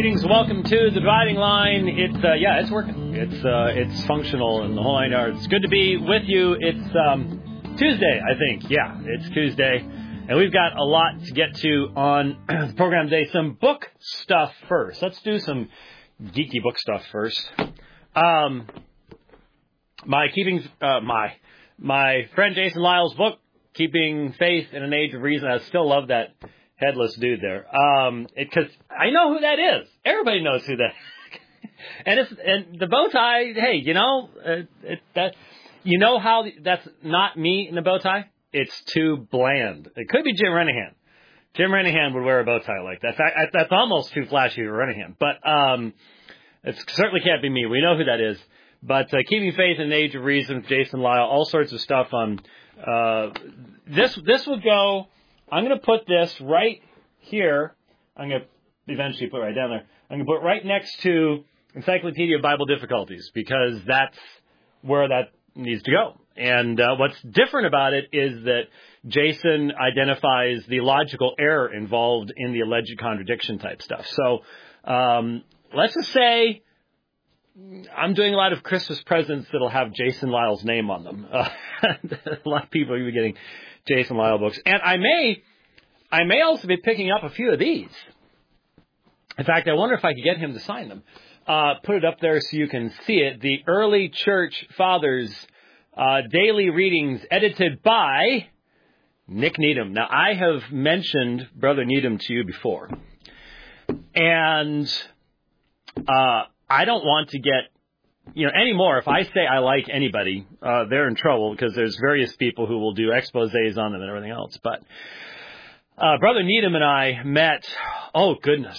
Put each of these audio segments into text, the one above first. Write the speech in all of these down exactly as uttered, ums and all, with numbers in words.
Greetings, welcome to the Dividing Line. It's uh, yeah, it's working. It's uh, it's functional and the whole nine yards. It's good to be with you. It's um, Tuesday, I think. Yeah, it's Tuesday, and we've got a lot to get to on the program today. Some book stuff first. Let's do some geeky book stuff first. Um, my keeping uh, my my friend Jason Lisle's book, Keeping Faith in an Age of Reason. I still love that headless dude there. Um, because I know who that is. Everybody knows who that is. and it's and the bow tie. Hey, you know, uh, it, that you know how that's not me in the bow tie. It's too bland. It could be Jim Renihan. Jim Renihan would wear a bow tie like that. That that's almost too flashy for Renihan. But um, it certainly can't be me. We know who that is. But uh, Keeping Faith in an Age of Reason with Jason Lisle, all sorts of stuff on uh, this. This would go. I'm going to put this right here. I'm going to eventually put it right down there. I'm going to put it right next to Encyclopedia of Bible Difficulties because that's where that needs to go. And uh, what's different about it is that Jason identifies the logical error involved in the alleged contradiction type stuff. So um, let's just say I'm doing a lot of Christmas presents that'll have Jason Lisle's name on them. Uh, a lot of people will be getting Jason Lisle books. And I may I may also be picking up a few of these. In fact, I wonder if I could get him to sign them. Uh, put it up there so you can see it. The Early Church Fathers uh, Daily Readings, edited by Nick Needham. Now, I have mentioned Brother Needham to you before. And uh, I don't want to get You know, anymore, if I say I like anybody, uh, they're in trouble because there's various people who will do exposés on them and everything else. But uh, Brother Needham and I met, oh, goodness.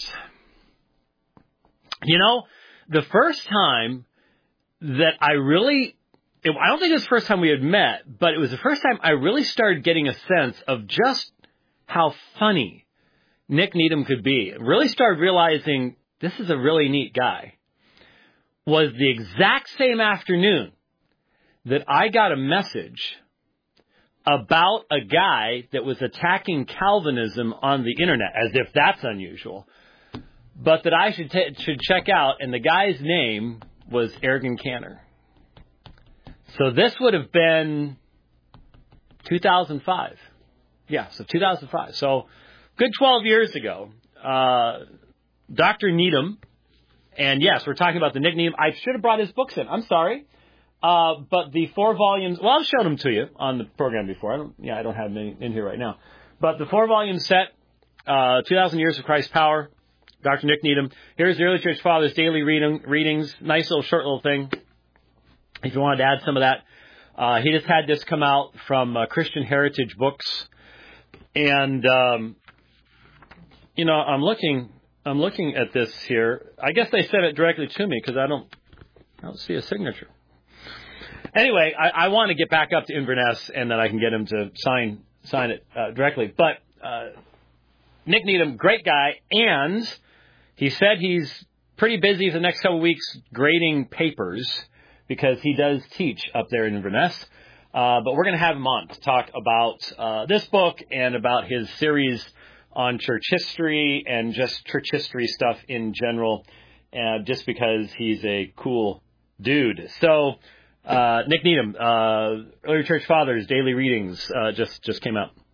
You know, the first time that I really, it, I don't think it was the first time we had met, but it was the first time I really started getting a sense of just how funny Nick Needham could be. Really started realizing this is a really neat guy. Was the exact same afternoon that I got a message about a guy that was attacking Calvinism on the internet, as if that's unusual, but that I should t- should check out, and the guy's name was Ergen Cantor. So this would have been two thousand five. Yeah, so two thousand five. So good twelve years ago. Uh, Doctor Needham. And yes, we're talking about the Nick Needham. I should have brought his books in. I'm sorry. Uh, but the four volumes, well, I've shown them to you on the program before. I don't, yeah, I don't have them in, in here right now. But the four volume set, uh, two thousand Years of Christ's Power, Doctor Nick Needham. Here's the Early Church Fathers Daily reading, Readings. Nice little short little thing. If you wanted to add some of that. Uh, he just had this come out from uh, Christian Heritage Books. And, um, you know, I'm looking... I'm looking at this here. I guess they sent it directly to me because I don't, I don't see a signature. Anyway, I, I want to get back up to Inverness and then I can get him to sign sign it uh, directly. But uh, Nick Needham, great guy, and he said he's pretty busy the next couple of weeks grading papers because he does teach up there in Inverness. Uh, but we're going to have him on to talk about uh, this book and about his series on church history and just church history stuff in general, uh, just because he's a cool dude. So, uh, Nick Needham, uh, Early Church Fathers, Daily Readings, uh, just, just came out.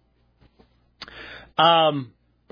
Um,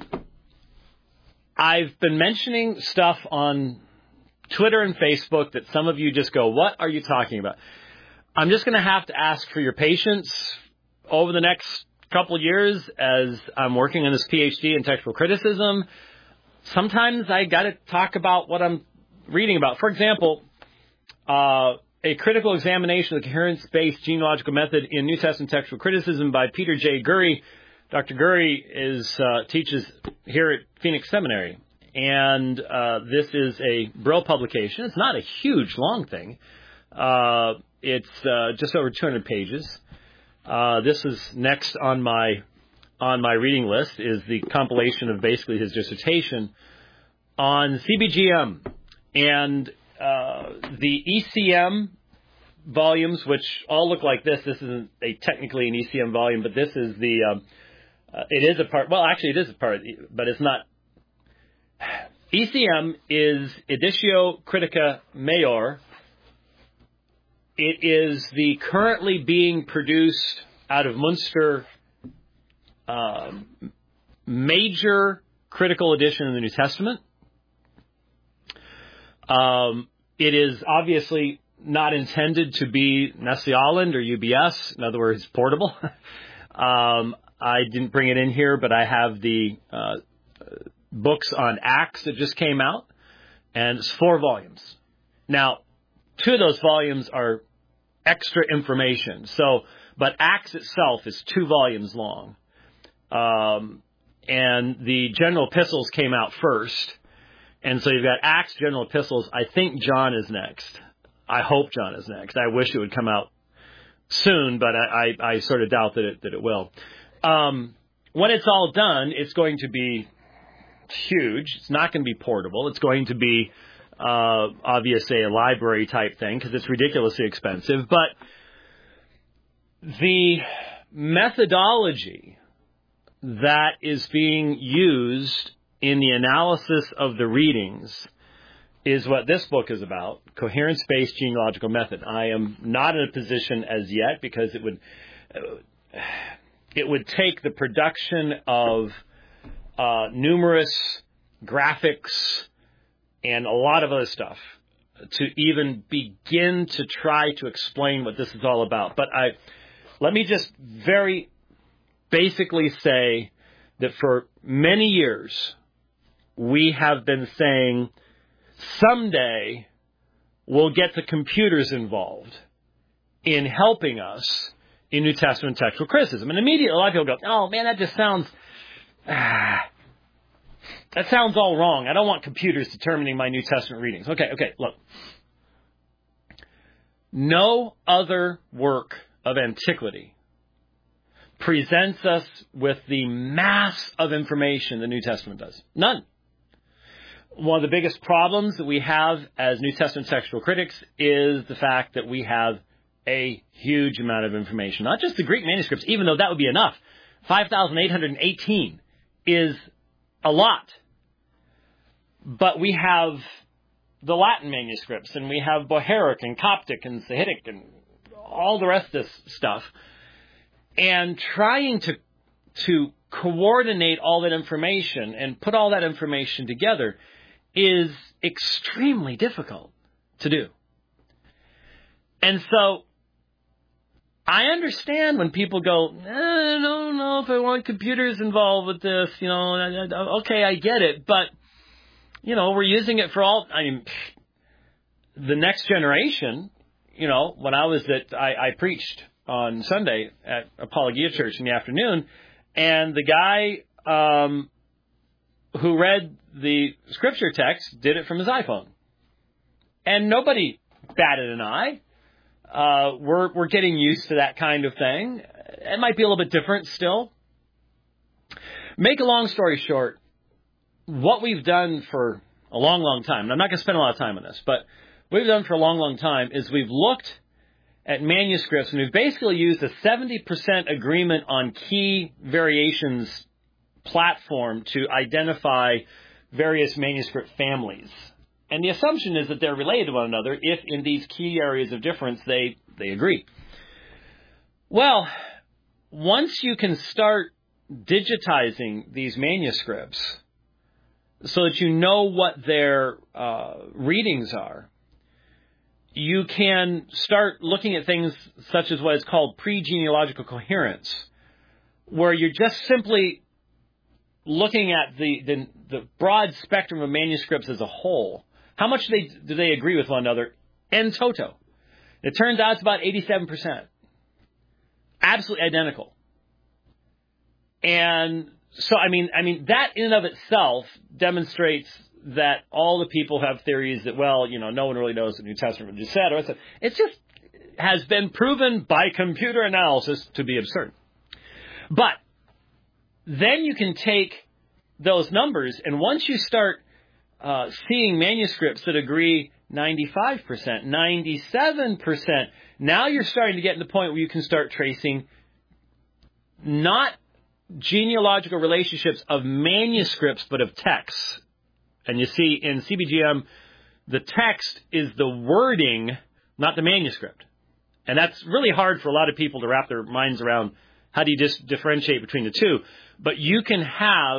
I've been mentioning stuff on Twitter and Facebook that some of you just go, what are you talking about? I'm just going to have to ask for your patience over the next couple years as I'm working on this P H D in textual criticism. Sometimes I got to talk about what I'm reading about. For example, uh, a critical examination of the coherence-based genealogical method in New Testament textual criticism by Peter J. Gurry. Doctor Gurry is uh, teaches here at Phoenix Seminary, and uh, this is a Brill publication. It's not a huge, long thing. Uh, it's uh, just over two hundred pages. Uh, this is next on my on my reading list is the compilation of basically his dissertation on C B G M and uh, the E C M volumes, which all look like this. This isn't a technically an E C M volume, but this is the um, uh, it is a part. Well, actually, it is a part, but it's not. E C M is Editio Critica Major. It is the currently being produced out of Munster uh, major critical edition of the New Testament. Um, it is obviously not intended to be Nestle Aland or U B S, in other words, portable. um, I didn't bring it in here, but I have the uh, books on Acts that just came out, and it's four volumes. Now, two of those volumes are extra information. So, but Acts itself is two volumes long. Um, and the general epistles came out first. And so you've got Acts, general epistles. I think John is next. I hope John is next. I wish it would come out soon, but I, I, I sort of doubt that it, that it will. Um, when it's all done, it's going to be huge. It's not going to be portable. It's going to be, uh, obviously a library type thing because it's ridiculously expensive. But the methodology that is being used in the analysis of the readings is what this book is about, coherence-based genealogical method. I am not in a position as yet because it would it would take the production of uh, numerous graphics and a lot of other stuff to even begin to try to explain what this is all about. But I let me just very basically say that for many years we have been saying someday we'll get the computers involved in helping us in New Testament textual criticism. And immediately a lot of people go, oh man, that just sounds, ah, that sounds all wrong. I don't want computers determining my New Testament readings. Okay, okay, look. No other work of antiquity presents us with the mass of information the New Testament does. None. One of the biggest problems that we have as New Testament textual critics is the fact that we have a huge amount of information. Not just the Greek manuscripts, even though that would be enough. five thousand eight hundred eighteen is a lot. But we have the Latin manuscripts, and we have Bohairic and Coptic and Sahidic and all the rest of this stuff. And trying to to coordinate all that information and put all that information together is extremely difficult to do. And so I understand when people go, eh, I don't know if I want computers involved with this, you know, okay, I get it, but, you know, we're using it for all, I mean, the next generation, you know, when I was at, I, I preached on Sunday at Apologia Church in the afternoon, and the guy um, who read the scripture text did it from his iPhone. And nobody batted an eye. Uh, we're we're getting used to that kind of thing. It might be a little bit different still. Make a long story short, what we've done for a long, long time, and I'm not going to spend a lot of time on this, but what we've done for a long, long time is we've looked at manuscripts, and we've basically used a seventy percent agreement on key variations platform to identify various manuscript families. And the assumption is that they're related to one another if in these key areas of difference they, they agree. Well, once you can start digitizing these manuscripts so that you know what their uh, readings are, you can start looking at things such as what is called pre-genealogical coherence, where you're just simply looking at the, the, the broad spectrum of manuscripts as a whole. How much do they, do they agree with one another en toto? It turns out it's about eighty-seven percent. Absolutely identical. And so, I mean, I mean, that in and of itself demonstrates that all the people have theories that, well, you know, no one really knows the New Testament just said, or said. It just has been proven by computer analysis to be absurd. But then you can take those numbers, and once you start uh, seeing manuscripts that agree ninety-five percent, ninety-seven percent, now you're starting to get to the point where you can start tracing not genealogical relationships of manuscripts, but of texts. And you see in C B G M, the text is the wording, not the manuscript. And that's really hard for a lot of people to wrap their minds around. How do you just differentiate between the two? But you can have,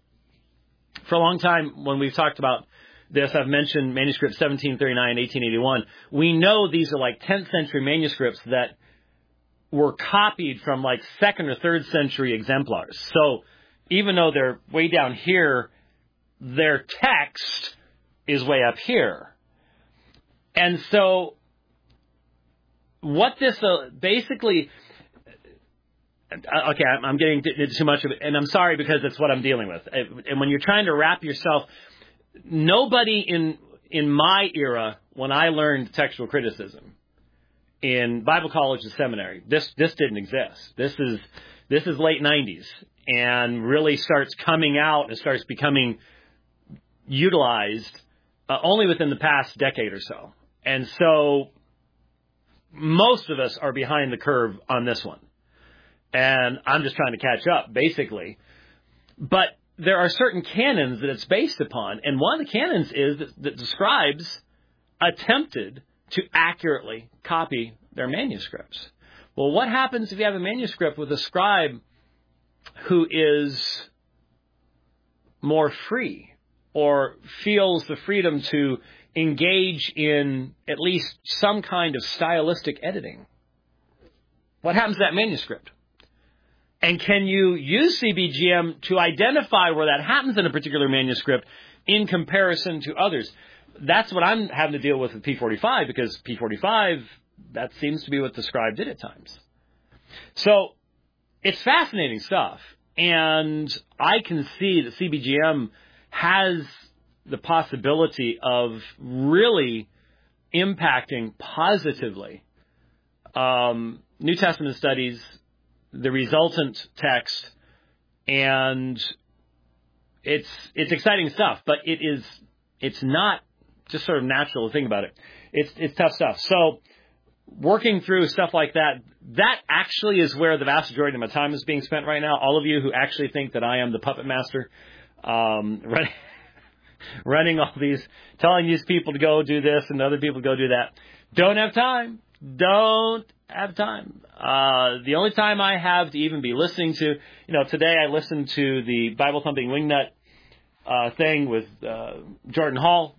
for a long time when we've talked about this, I've mentioned manuscript seventeen thirty-nine, eighteen eighty-one. We know these are like tenth century manuscripts that were copied from like second or third century exemplars. So even though they're way down here, their text is way up here. And so what this uh, basically, okay, I'm getting into too much of it, and I'm sorry because that's what I'm dealing with. And when you're trying to wrap yourself, nobody in in my era, when I learned textual criticism in Bible college and seminary, this this didn't exist. This is this is late nineties and really starts coming out and starts becoming utilized uh, only within the past decade or so. And so most of us are behind the curve on this one. And I'm just trying to catch up, basically. But there are certain canons that it's based upon. And one of the canons is that, that the scribes attempted to accurately copy their manuscripts. Well, what happens if you have a manuscript with a scribe who is more free or feels the freedom to engage in at least some kind of stylistic editing? What happens to that manuscript? And can you use C B G M to identify where that happens in a particular manuscript in comparison to others? That's what I'm having to deal with with P forty-five, because P forty-five, that seems to be what the scribe did at times. So it's fascinating stuff. And I can see that C B G M has the possibility of really impacting positively um, New Testament studies, the resultant text, and it's it's exciting stuff. But it is it's not just sort of natural to think about it. It's it's tough stuff. So working through stuff like that, that actually is where the vast majority of my time is being spent right now. All of you who actually think that I am the puppet master, um, running, running all these, telling these people to go do this and other people to go do that, don't have time. Don't have time. Uh, the only time I have to even be listening to, you know, today I listened to the Bible Thumping Wingnut uh, thing with uh, Jordan Hall.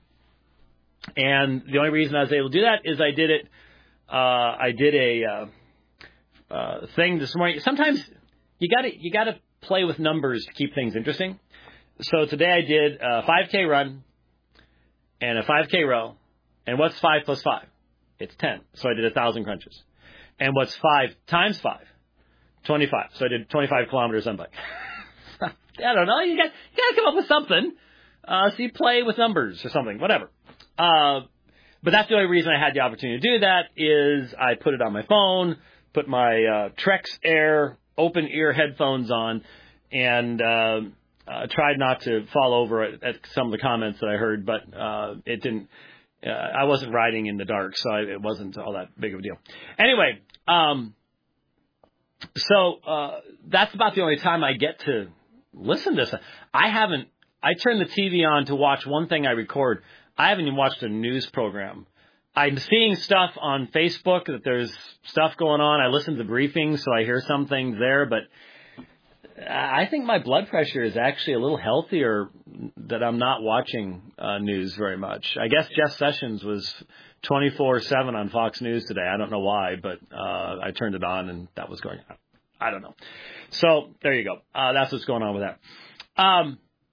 And the only reason I was able to do that is I did it, uh, I did a uh, uh, thing this morning. Sometimes you gotta, you gotta play with numbers to keep things interesting. So today I did a five K run and a five K row. And what's five plus five? It's ten. So I did one thousand crunches. And what's five times five? twenty-five. So I did twenty-five kilometers on bike. I don't know. You got you got to come up with something. Uh, so you play with numbers or something, whatever. Uh, but that's the only reason I had the opportunity to do that is I put it on my phone, put my uh, Trex Air open ear headphones on, and uh, uh, tried not to fall over at, at some of the comments that I heard, but uh, it didn't. Uh, I wasn't riding in the dark, so I, it wasn't all that big of a deal. Anyway, um, so uh, that's about the only time I get to listen to this. I haven't. I turn the T V on to watch one thing I record. I haven't even watched a news program. I'm seeing stuff on Facebook that there's stuff going on. I listen to the briefings, so I hear some things there, but I think my blood pressure is actually a little healthier that I'm not watching uh, news very much. I guess Jeff Sessions was twenty-four seven on Fox News today. I don't know why, but uh, I turned it on and that was going on. I don't know. So there you go. Uh, that's what's going on with that. Um,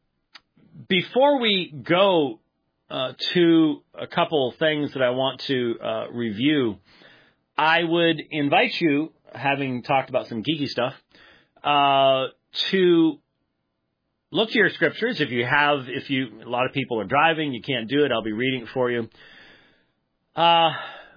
before we go uh, to a couple things that I want to uh, review, I would invite you, having talked about some geeky stuff, Uh, to look to your scriptures. If you have, if you, a lot of people are driving, you can't do it, I'll be reading it for you. Uh,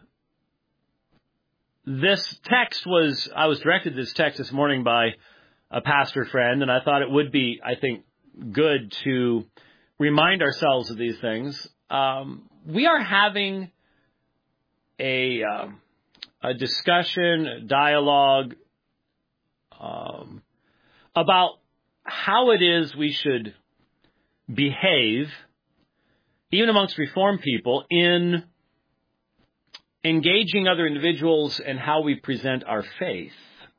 this text was, I was directed this text this morning by a pastor friend, and I thought it would be, I think, good to remind ourselves of these things. Um, we are having a, um, a discussion, a dialogue, Um, about how it is we should behave even amongst Reformed people, in engaging other individuals and how we present our faith.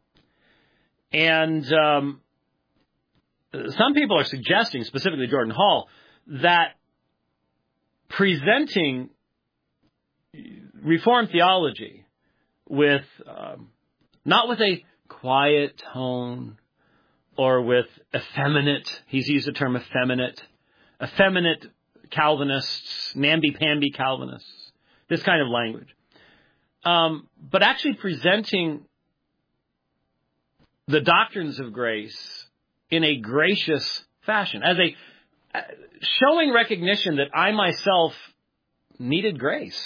And um, some people are suggesting, specifically Jordan Hall, that presenting Reformed theology with, um, not with a quiet tone or with effeminate, he's used the term effeminate, effeminate Calvinists, namby-pamby Calvinists, this kind of language. Um, but actually presenting the doctrines of grace in a gracious fashion, as a uh, showing recognition that I myself needed grace,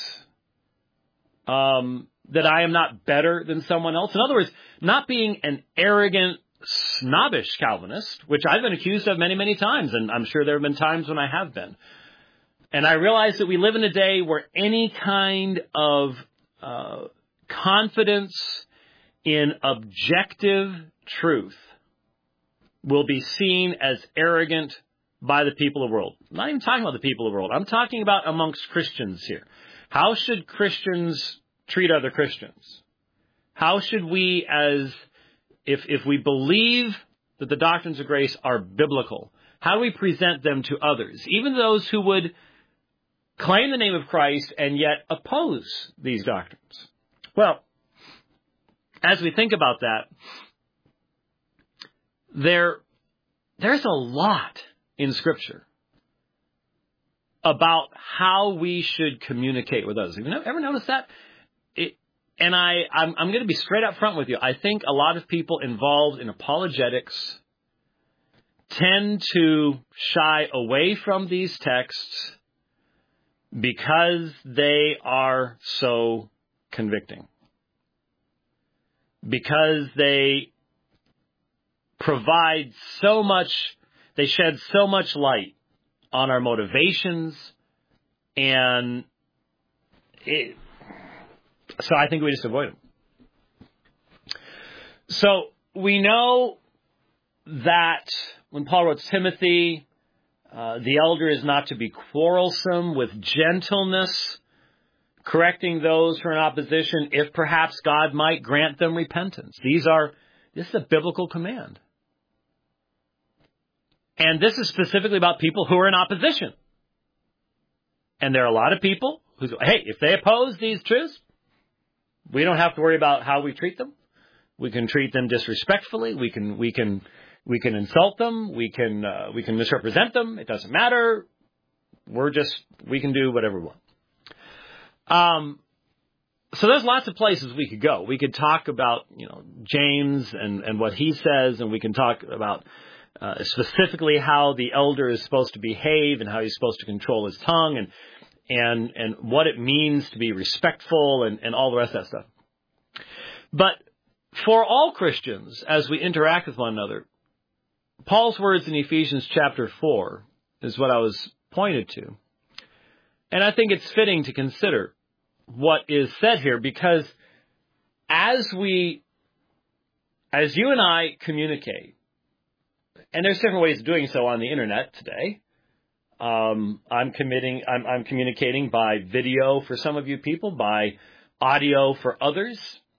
um, that I am not better than someone else. In other words, not being an arrogant, snobbish Calvinist, which I've been accused of many, many times, and I'm sure there have been times when I have been. And I realize that we live in a day where any kind of uh, confidence in objective truth will be seen as arrogant by the people of the world. I'm not even talking about the people of the world. I'm talking about amongst Christians here. How should Christians treat other Christians? How should we, as if if we believe that the doctrines of grace are biblical, how do we present them to others, even those who would claim the name of Christ and yet oppose these doctrines? Well, as we think about that, there there's a lot in Scripture about how we should communicate with others. Have you ever noticed that? It, and I, I'm, I'm going to be straight up front with you. I think a lot of people involved in apologetics tend to shy away from these texts because they are so convicting. Because they provide so much, they shed so much light on our motivations, and it, so I think we just avoid them. So we know that when Paul wrote to Timothy, uh, the elder is not to be quarrelsome, with gentleness, correcting those who are in opposition, if perhaps God might grant them repentance. These are, this is a biblical command. And this is specifically about people who are in opposition. And there are a lot of people who say, hey, if they oppose these truths, we don't have to worry about how we treat them. We can treat them disrespectfully. We can, we can, we can insult them. We can, uh, we can misrepresent them. It doesn't matter. We're just, we can do whatever we want. Um, so there's lots of places we could go. We could talk about, you know, James and, and what he says, and we can talk about uh, specifically how the elder is supposed to behave and how he's supposed to control his tongue and and and what it means to be respectful and, and all the rest of that stuff. But for all Christians, as we interact with one another, Paul's words in Ephesians chapter four is what I was pointed to. And I think it's fitting to consider what is said here, because as we, as you and I communicate, and there's different ways of doing so on the internet today. Um, I'm committing, I'm, I'm communicating by video for some of you people, by audio for others,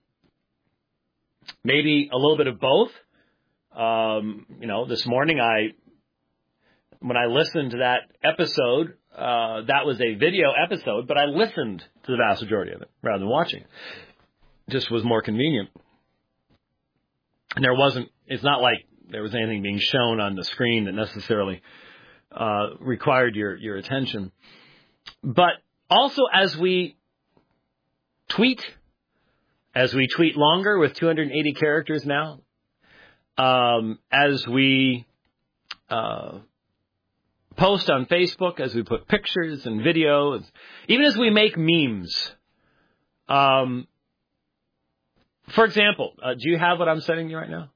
maybe a little bit of both. Um, you know, this morning I, when I listened to that episode, Uh, that was a video episode, but I listened to the vast majority of it rather than watching. It just was more convenient. And there wasn't, it's not like there was anything being shown on the screen that necessarily uh, required your, your attention. But also as we tweet, as we tweet longer with two hundred eighty characters now, um, as we uh, post on Facebook, as we put pictures and videos, even as we make memes. Um, for example, uh, do you have what I'm sending you right now?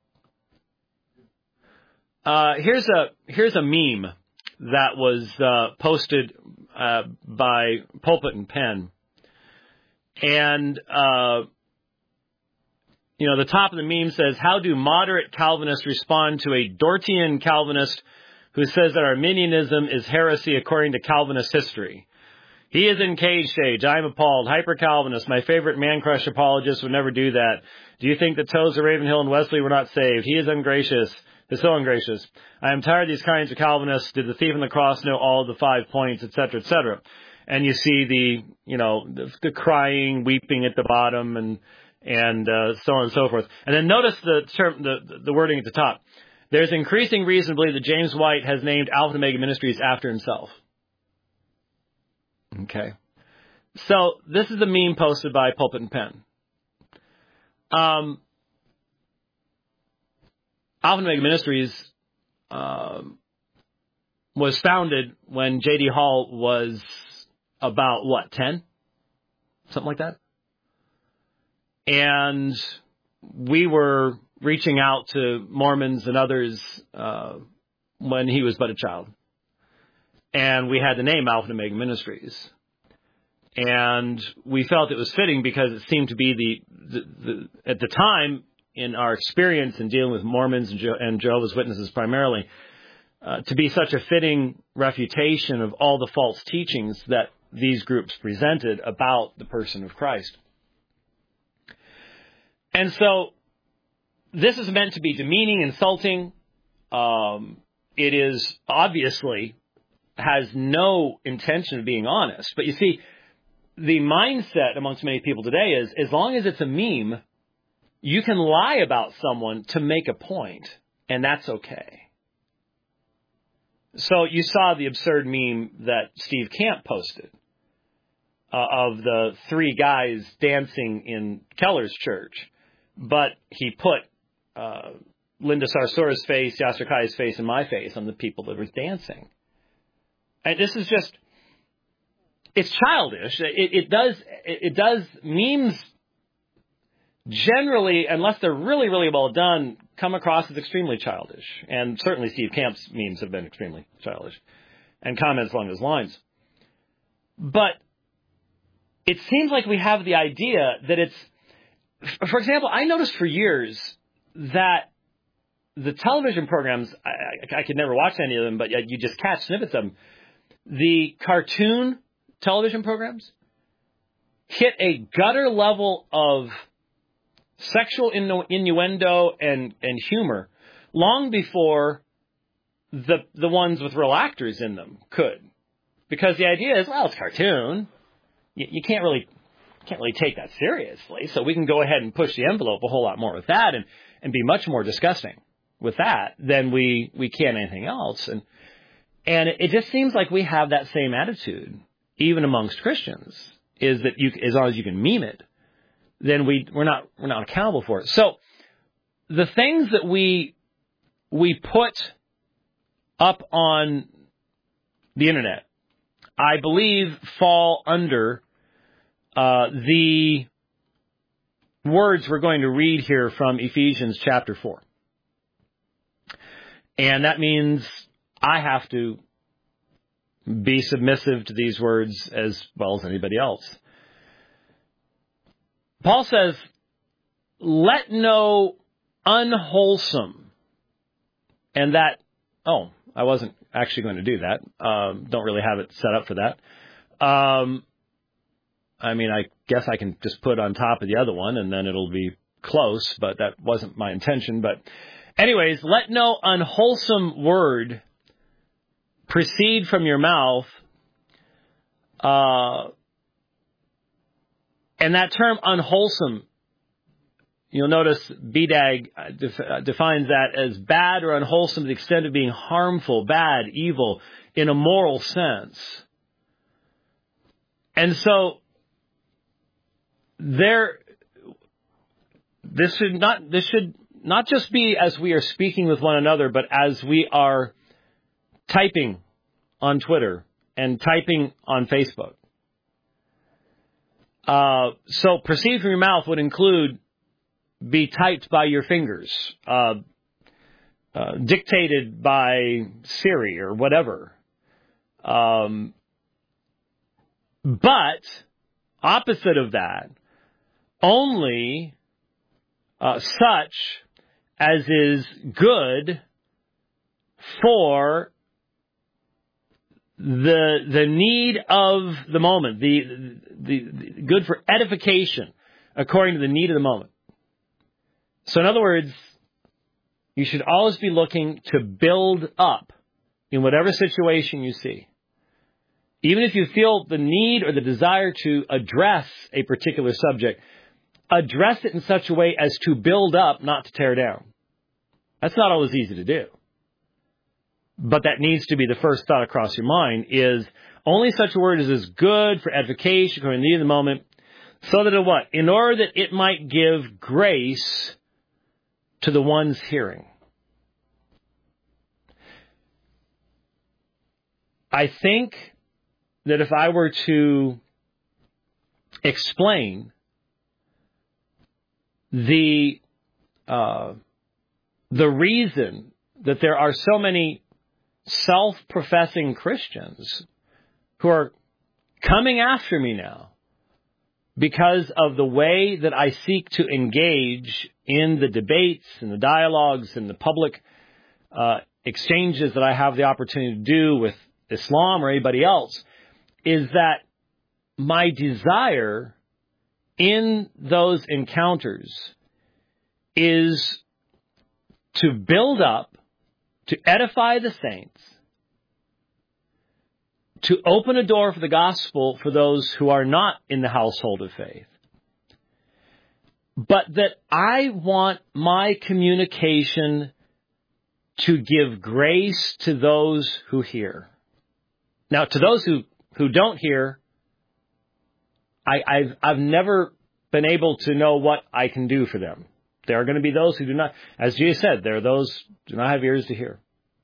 Uh, here's a here's a meme that was uh, posted uh, by Pulpit and Pen, and uh, you know the top of the meme says, "How do moderate Calvinists respond to a Dortian Calvinist who says that Arminianism is heresy according to Calvinist history. He is in cage stage. I'm appalled. Hyper-Calvinist. My favorite man-crush apologist would never do that. Do you think the Tozer, Ravenhill, and Wesley were not saved? He is ungracious. Is so ungracious. I am tired of these kinds of Calvinists. Did the thief on the cross know all of the five points, et cetera, et cetera? And you see the, you know, the, the crying, weeping at the bottom, and and uh, so on and so forth. And then notice the term, the the wording at the top. There's increasing reason to believe that James White has named Alpha and Omega Ministries after himself. Okay. So this is a meme posted by Pulpit and Pen. Um, Alpha and Omega Ministries um, was founded when J D. Hall was about, what, ten? Something like that? And we were reaching out to Mormons and others uh, when he was but a child. And we had the name Alpha and Omega Ministries. And we felt it was fitting because it seemed to be the, the, the at the time, in our experience in dealing with Mormons and, Je- and Jehovah's Witnesses primarily, uh, to be such a fitting refutation of all the false teachings that these groups presented about the person of Christ. And so this is meant to be demeaning, insulting. Um, it is obviously has no intention of being honest. But you see, the mindset amongst many people today is, as long as it's a meme, you can lie about someone to make a point, and that's okay. So you saw the absurd meme that Steve Camp posted uh, of the three guys dancing in Keller's church, but he put uh, Linda Sarsour's face, Yasser Kai's face, and my face on the people that were dancing. And this is just, it's childish. It, it does, it, it does, memes generally, unless they're really, really well done, come across as extremely childish. And certainly Steve Camp's memes have been extremely childish. And comments along those lines. But it seems like we have the idea that it's, for example, I noticed for years that the television programs, I, I, I could never watch any of them, but you just catch snippets of them. The cartoon television programs hit a gutter level of sexual innu- innuendo and, and humor long before the the ones with real actors in them could. Because the idea is, well, it's cartoon. You, you can't really can't really take that seriously, so we can go ahead and push the envelope a whole lot more with that and, and be much more disgusting with that than we, we can anything else. And And it just seems like we have that same attitude, even amongst Christians, is that you, as long as you can meme it, then we, we're not, we're not accountable for it. So the things that we, we put up on the internet, I believe fall under, uh, the words we're going to read here from Ephesians chapter four. And that means I have to be submissive to these words as well as anybody else. Paul says, let no unwholesome, and that, oh, I wasn't actually going to do that. Um, don't really have it set up for that. Um, I mean, I guess I can just put on top of the other one and then it'll be close, but that wasn't my intention. But anyways, let no unwholesome word proceed from your mouth. Uh, and that term unwholesome, you'll notice B D A G def- defines that as bad or unwholesome to the extent of being harmful, bad, evil, in a moral sense. And so there, this should not, this should not just be as we are speaking with one another, but as we are typing on Twitter and typing on Facebook. Uh, so proceed from your mouth would include be typed by your fingers, uh, uh, dictated by Siri or whatever. Um, but opposite of that, only uh, such as is good for the the need of the moment, the, the, the good for edification according to the need of the moment. So in other words, you should always be looking to build up in whatever situation you see. Even if you feel the need or the desire to address a particular subject, address it in such a way as to build up, not to tear down. That's not always easy to do. But that needs to be the first thought across your mind, is only such a word as is good for edification, according to the need of the moment, so that it what? In order that it might give grace to the ones hearing. I think that if I were to explain the uh, the reason that there are so many self-professing Christians who are coming after me now because of the way that I seek to engage in the debates and the dialogues and the public uh, exchanges that I have the opportunity to do with Islam or anybody else, is that my desire in those encounters is to build up, to edify the saints, to open a door for the gospel for those who are not in the household of faith. But that I want my communication to give grace to those who hear. Now, to those who, who don't hear, I, I've, I've never been able to know what I can do for them. There are going to be those who do not, as Jesus said, there are those who do not have ears to hear.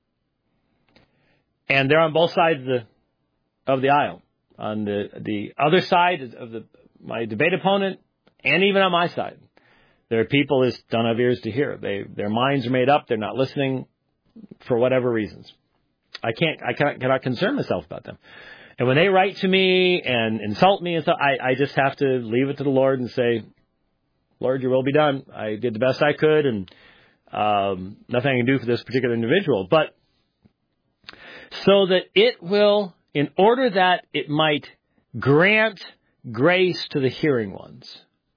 And they're on both sides of the, of the aisle. On the, the other side of the, my debate opponent, and even on my side, there are people who don't have ears to hear. They, their minds are made up. They're not listening for whatever reasons. I can't, I cannot, cannot concern myself about them. And when they write to me and insult me and stuff, I, I just have to leave it to the Lord and say, Lord, your will be done. I did the best I could, and um, nothing I can do for this particular individual. But so that it will, in order that it might grant grace to the hearing ones.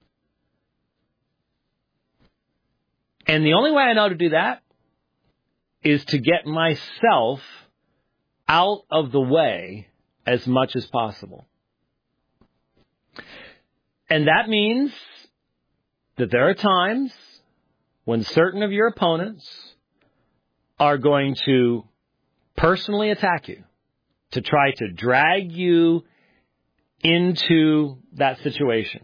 And the only way I know to do that is to get myself out of the way as much as possible. And that means that there are times when certain of your opponents are going to personally attack you, to try to drag you into that situation.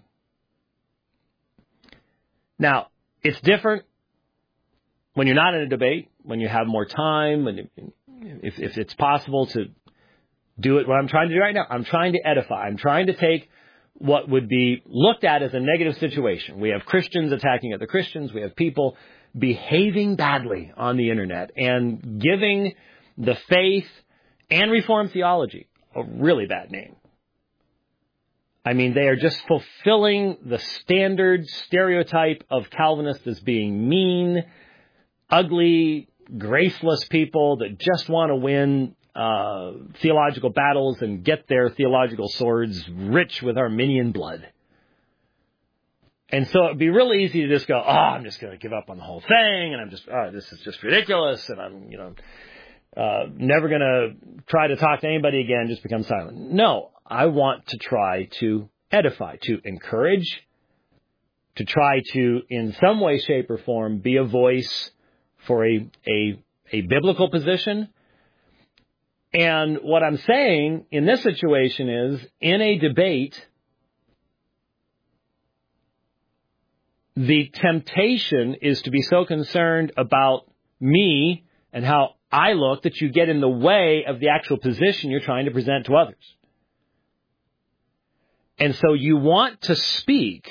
Now, it's different when you're not in a debate, when you have more time, when you, if, if it's possible to do it. What I'm trying to do right now, I'm trying to edify. I'm trying to take what would be looked at as a negative situation. We have Christians attacking other Christians. We have people behaving badly on the internet and giving the faith and Reformed theology a really bad name. I mean, they are just fulfilling the standard stereotype of Calvinists as being mean, ugly, graceless people that just want to win uh, theological battles and get their theological swords rich with Arminian blood. And so it'd be really easy to just go, oh, I'm just going to give up on the whole thing, and I'm just, oh, this is just ridiculous, and I'm, you know, uh, never going to try to talk to anybody again, just become silent. No, I want to try to edify, to encourage, to try to, in some way, shape, or form, be a voice for a, a, a biblical position. And what I'm saying in this situation is, in a debate, the temptation is to be so concerned about me and how I look that you get in the way of the actual position you're trying to present to others. And so you want to speak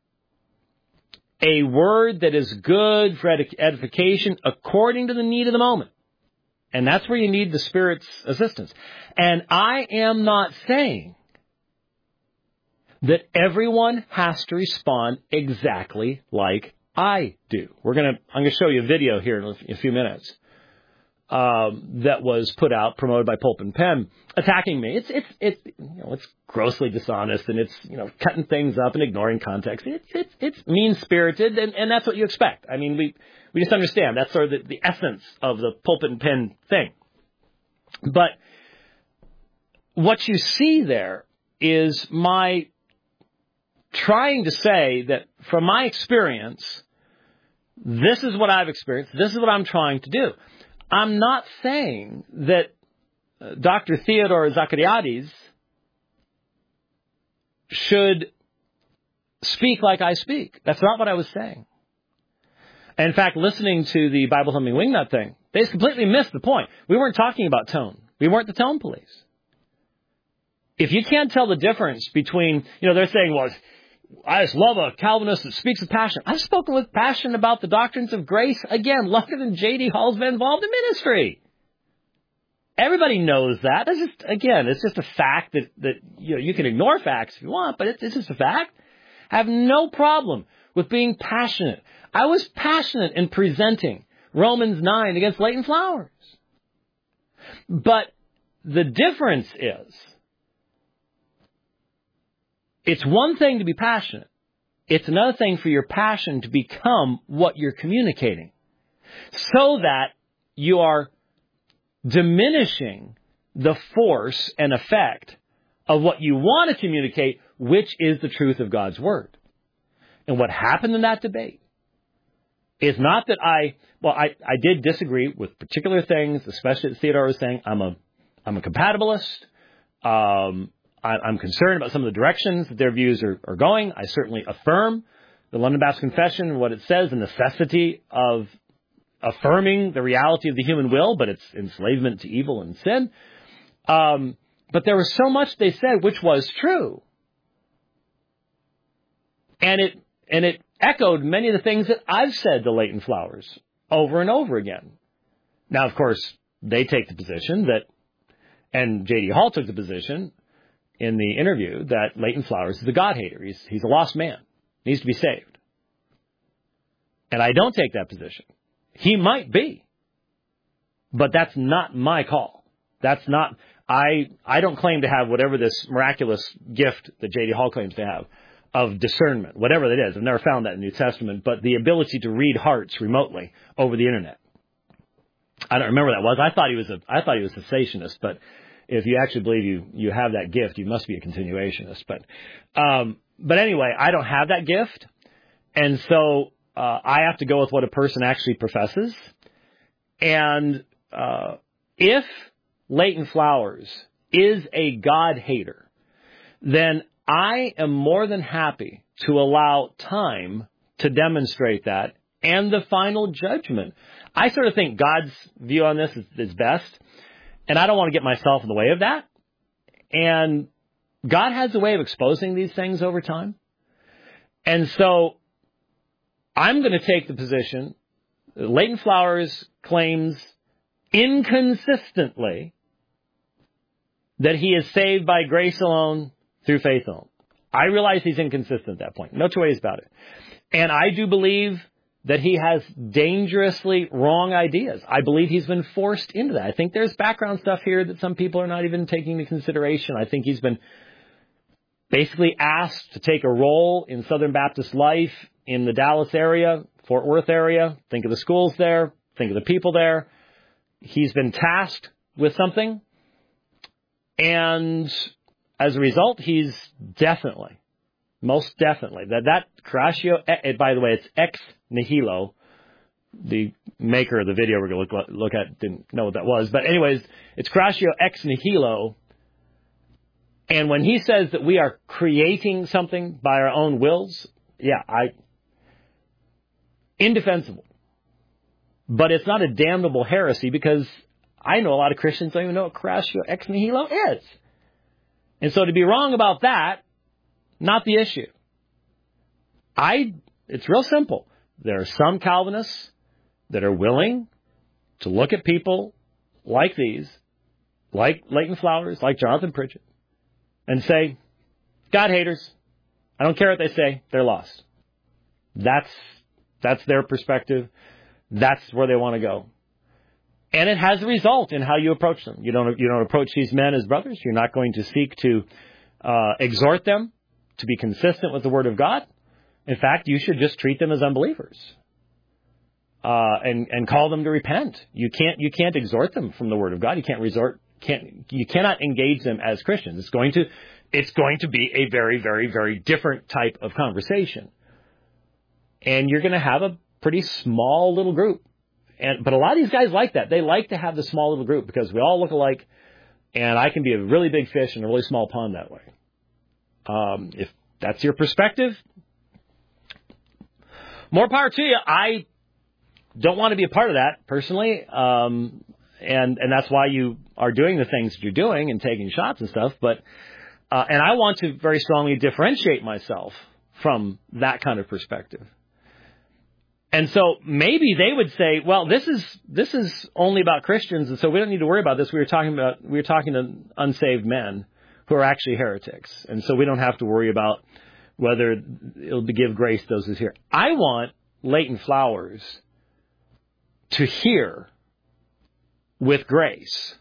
a word that is good for edification according to the need of the moment. And that's where you need the Spirit's assistance. And I am not saying that everyone has to respond exactly like I do. We're gonna, I'm going to show you a video here in a few minutes um, that was put out, promoted by Pulp and Pen, attacking me. It's it's it's you know it's grossly dishonest, and it's you know cutting things up and ignoring context. It's it's it's mean spirited, and, and that's what you expect. I mean, we we just understand that's sort of the, the essence of the Pulp and Pen thing. But what you see there is my trying to say that from my experience, this is what I've experienced. This is what I'm trying to do. I'm not saying that uh, Doctor Theodore Zachariades should speak like I speak. That's not what I was saying. In fact, listening to the Bible Thumping Wingnut thing, they just completely missed the point. We weren't talking about tone. We weren't the tone police. If you can't tell the difference between, you know, they're saying, well, I just love a Calvinist that speaks with passion. I've spoken with passion about the doctrines of grace, again, longer than J D Hall's been involved in ministry. Everybody knows that. That's just, again, it's just a fact that, that you know, you can ignore facts if you want, but it's, it's just a fact. I have no problem with being passionate. I was passionate in presenting Romans nine against Leighton Flowers. But the difference is, it's one thing to be passionate. It's another thing for your passion to become what you're communicating, so that you are diminishing the force and effect of what you want to communicate, which is the truth of God's Word. And what happened in that debate is not that I, well, I, I did disagree with particular things, especially that Theodore was saying. I'm a, I'm a compatibilist. Um, I, I'm concerned about some of the directions that their views are, are going. I certainly affirm the London Baptist Confession and what it says, the necessity of affirming the reality of the human will, but its enslavement to evil and sin. Um, but there was so much they said which was true. And it, and it echoed many of the things that I've said to Leighton Flowers over and over again. Now, of course, they take the position that, and J D Hall took the position in the interview, that Leighton Flowers is a God-hater. He's, he's a lost man. Needs to be saved. And I don't take that position. He might be. But that's not my call. That's not, I, I don't claim to have whatever this miraculous gift that J D Hall claims to have of discernment, whatever that is. I've never found that in the New Testament, but the ability to read hearts remotely over the internet. I don't remember what that was. I thought he was a, I thought he was a cessationist, but if you actually believe you, you have that gift, you must be a continuationist. But, um, but anyway, I don't have that gift. And so, uh, I have to go with what a person actually professes. And, uh, if Leighton Flowers is a God hater, then I am more than happy to allow time to demonstrate that and the final judgment. I sort of think God's view on this is, is best, and I don't want to get myself in the way of that. And God has a way of exposing these things over time. And so I'm going to take the position that Leighton Flowers claims inconsistently that he is saved by grace alone, through faith alone. I realize he's inconsistent at that point. No two ways about it. And I do believe that he has dangerously wrong ideas. I believe he's been forced into that. I think there's background stuff here that some people are not even taking into consideration. I think he's been basically asked to take a role in Southern Baptist life in the Dallas area, Fort Worth area. Think of the schools there. Think of the people there. He's been tasked with something. And as a result, he's definitely, most definitely, that that Curatio, by the way, it's ex nihilo. The maker of the video we're going to look, look at didn't know what that was. But anyways, it's Curatio ex nihilo. And when he says that we are creating something by our own wills, yeah, I, indefensible. But it's not a damnable heresy, because I know a lot of Christians don't even know what Curatio ex nihilo is. And so to be wrong about that, not the issue. I, it's real simple. There are some Calvinists that are willing to look at people like these, like Leighton Flowers, like Jonathan Pritchett, and say, God haters, I don't care what they say, they're lost. That's, that's their perspective. That's where they want to go. And it has a result in how you approach them. You don't you don't approach these men as brothers. You're not going to seek to uh, exhort them to be consistent with the Word of God. In fact, you should just treat them as unbelievers uh, and and call them to repent. You can't you can't exhort them from the Word of God. You can't resort can't you cannot engage them as Christians. It's going to it's going to be a very very very different type of conversation, and you're going to have a pretty small little group. And, but a lot of these guys like that. They like to have the small little group because we all look alike, and I can be a really big fish in a really small pond that way. Um, if that's your perspective, more power to you. I don't want to be a part of that personally, um, and and that's why you are doing the things that you're doing and taking shots and stuff. But uh, and I want to very strongly differentiate myself from that kind of perspective. And so maybe they would say, well, this is this is only about Christians, and so we don't need to worry about this. We were talking about we were talking to unsaved men who are actually heretics, and so we don't have to worry about whether it'll give grace to those who hear. I want Leighton Flowers to hear with grace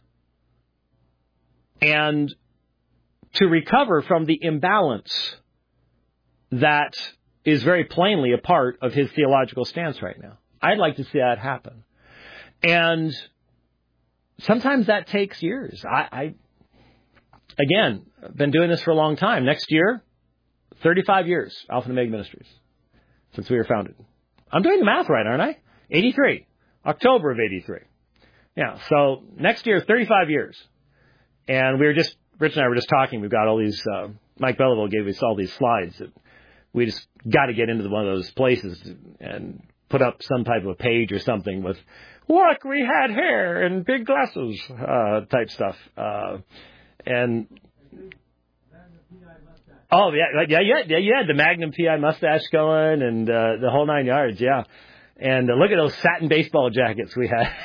and to recover from the imbalance that is very plainly a part of his theological stance right now. I'd like to see that happen. And sometimes that takes years. I, I again, I've been doing this for a long time. Next year, thirty-five years, Alpha and Omega Ministries, since we were founded. I'm doing the math right, aren't I? eighty-three. October of eighty-three. Yeah, so next year, thirty-five years. And we were just, Rich and I were just talking, we've got all these, uh, Mike Belleville gave us all these slides that we just got to get into one of those places and put up some type of a page or something with, look, we had hair and big glasses, uh, type stuff. Uh, and, oh, yeah, yeah, yeah, yeah, you had the Magnum P I mustache going and, uh, the whole nine yards, yeah. And uh, look at those satin baseball jackets we had.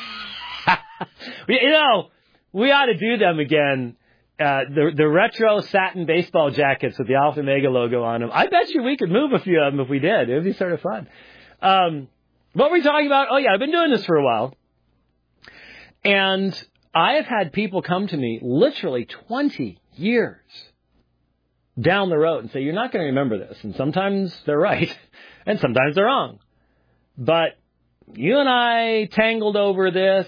You know, we ought to do them again. Uh, the the retro satin baseball jackets with the Alpha Omega logo on them. I bet you we could move a few of them if we did. It would be sort of fun. Um, what were we talking about? Oh, yeah, I've been doing this for a while. And I have had people come to me literally twenty years down the road and say, you're not going to remember this. And sometimes they're right, and sometimes they're wrong. But you and I tangled over this,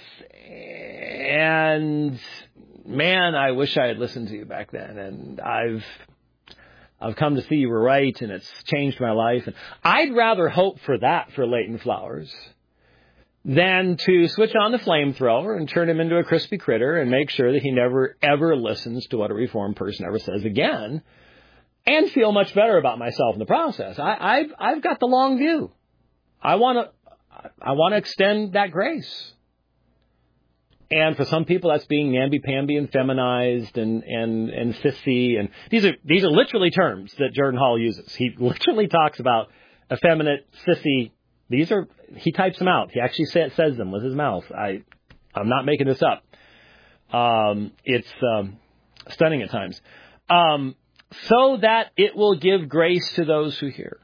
and man, I wish I had listened to you back then, and I've I've come to see you were right, and it's changed my life. And I'd rather hope for that for Leighton Flowers than to switch on the flamethrower and turn him into a crispy critter and make sure that he never, ever listens to what a Reformed person ever says again, and feel much better about myself in the process. I, I've I've got the long view. I want to I want to extend that grace. And for some people, that's being namby-pamby and feminized and, and, and sissy. And these are these are literally terms that Jordan Hall uses. He literally talks about effeminate, sissy. These are, he types them out. He actually say, says them with his mouth. I, I'm not making this up. Um, it's um, stunning at times. Um, so that it will give grace to those who hear.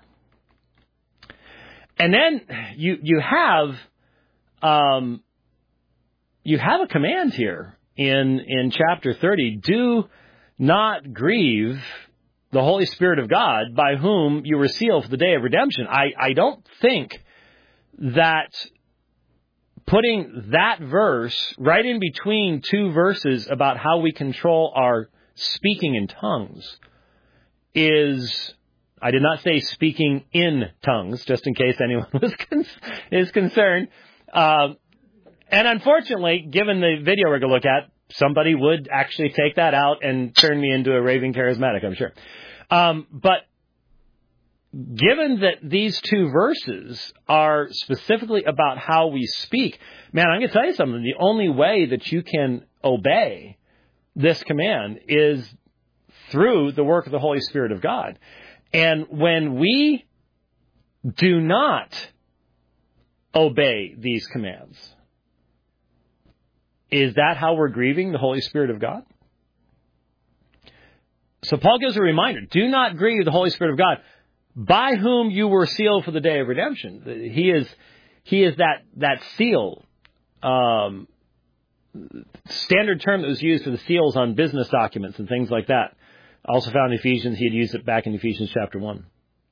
And then you you have... Um, You have a command here in, in chapter thirty. Do not grieve the Holy Spirit of God, by whom you were sealed for the day of redemption. I, I don't think that putting that verse right in between two verses about how we control our speaking in tongues is, I did not say speaking in tongues, just in case anyone was con- is concerned. Um, And unfortunately, given the video we're going to look at, somebody would actually take that out and turn me into a raving charismatic, I'm sure. Um, but given that these two verses are specifically about how we speak, man, I'm going to tell you something. The only way that you can obey this command is through the work of the Holy Spirit of God. And when we do not obey these commands, is that how we're grieving the Holy Spirit of God? So Paul gives a reminder, do not grieve the Holy Spirit of God, by whom you were sealed for the day of redemption. He is, he is that, that seal um, standard term that was used for the seals on business documents and things like that. Also found in Ephesians. He had used it back in Ephesians chapter one.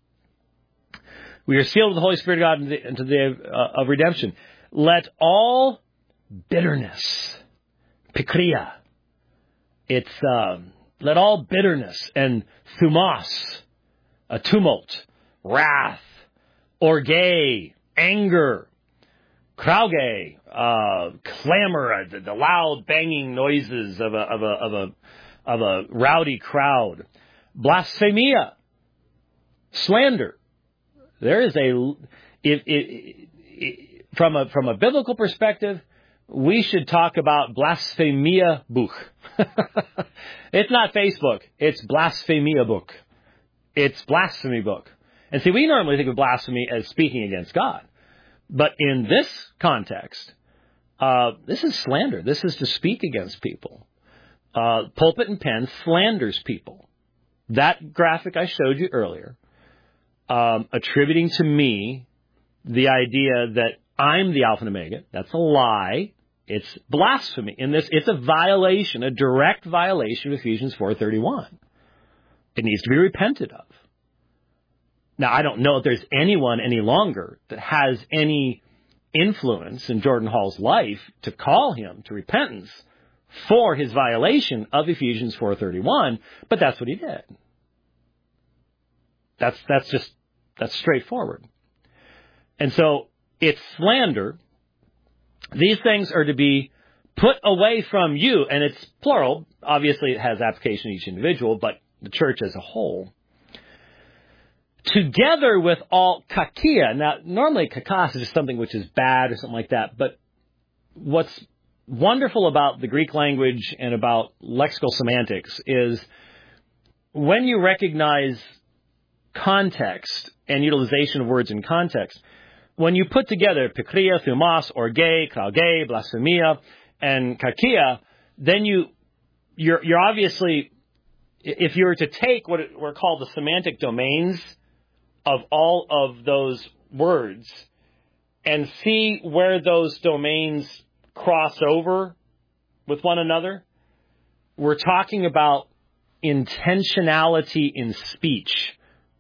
We are sealed with the Holy Spirit of God into the, into the day of, uh, of redemption. Let all bitterness, pikria, it's, uh, let all bitterness and thumos, a tumult, wrath, orge, anger, krauge, uh, clamor, uh, the, the loud banging noises of a, of a, of a, of a rowdy crowd, blasphemia, slander. There is a, if, if, if, from a from a biblical perspective, we should talk about blasphemia book. It's not Facebook. It's blasphemia book. It's blasphemy book. And see, we normally think of blasphemy as speaking against God. But in this context, uh, this is slander. This is to speak against people. Uh, pulpit and pen slanders people. That graphic I showed you earlier, um, attributing to me the idea that I'm the Alpha and Omega, that's a lie. It's blasphemy. In this, it's a violation, a direct violation of Ephesians four thirty-one. It needs to be repented of. Now, I don't know if there's anyone any longer that has any influence in Jordan Hall's life to call him to repentance for his violation of Ephesians four thirty-one, but that's what he did. That's that's just that's straightforward. And so it's slander. These things are to be put away from you, and it's plural. Obviously, it has application to each individual, but the church as a whole. Together with all kakia. Now, normally kakas is just something which is bad or something like that, but what's wonderful about the Greek language and about lexical semantics is when you recognize context and utilization of words in context, when you put together pikria, thumos, orge, krauge, blasphemia, and kakia, then you, you're, you're obviously, if you were to take what were called the semantic domains of all of those words and see where those domains cross over with one another, we're talking about intentionality in speech.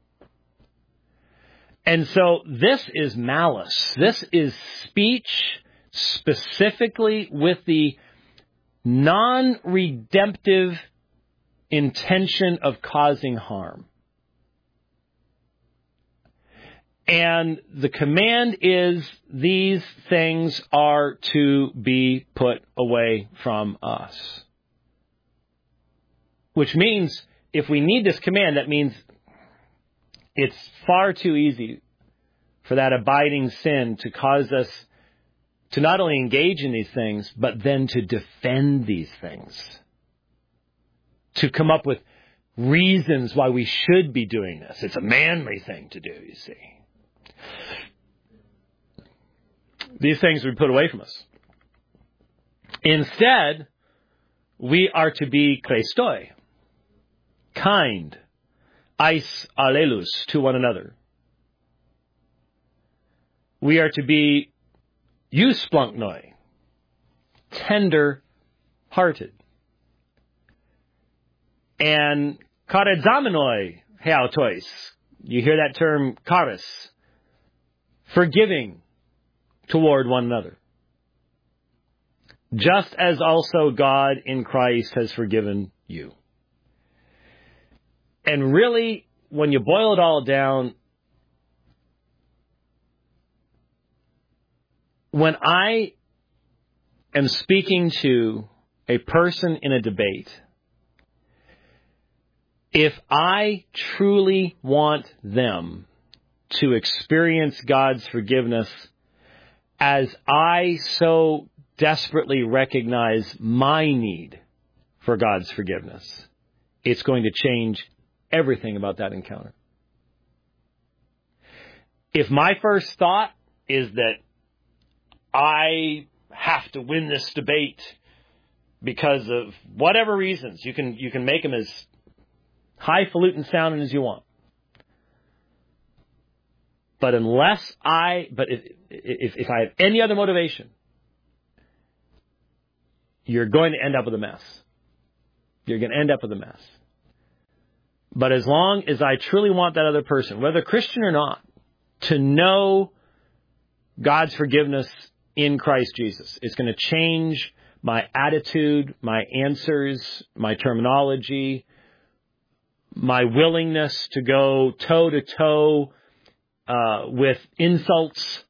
And so this is malice. This is speech specifically with the non-redemptive intention of causing harm. And the command is these things are to be put away from us. Which means if we need this command, that means it's far too easy for that abiding sin to cause us to not only engage in these things, but then to defend these things. To come up with reasons why we should be doing this. It's a manly thing to do, you see. These things we put away from us. Instead, we are to be Christoi, kind, eis allelus, to one another. We are to be eusplunknoi, tender-hearted. And karedzamenoi heautois, you hear that term charis, forgiving toward one another. Just as also God in Christ has forgiven you. And really, when you boil it all down, when I am speaking to a person in a debate, if I truly want them to experience God's forgiveness as I so desperately recognize my need for God's forgiveness, it's going to change everything about that encounter. If my first thought is that I have to win this debate because of whatever reasons, you can you can make them as highfalutin sounding as you want. But unless I, but if, if, if I have any other motivation, you're going to end up with a mess. You're going to end up with a mess. But as long as I truly want that other person, whether Christian or not, to know God's forgiveness in Christ Jesus, it's going to change my attitude, my answers, my terminology, my willingness to go toe-to-toe uh, with insults,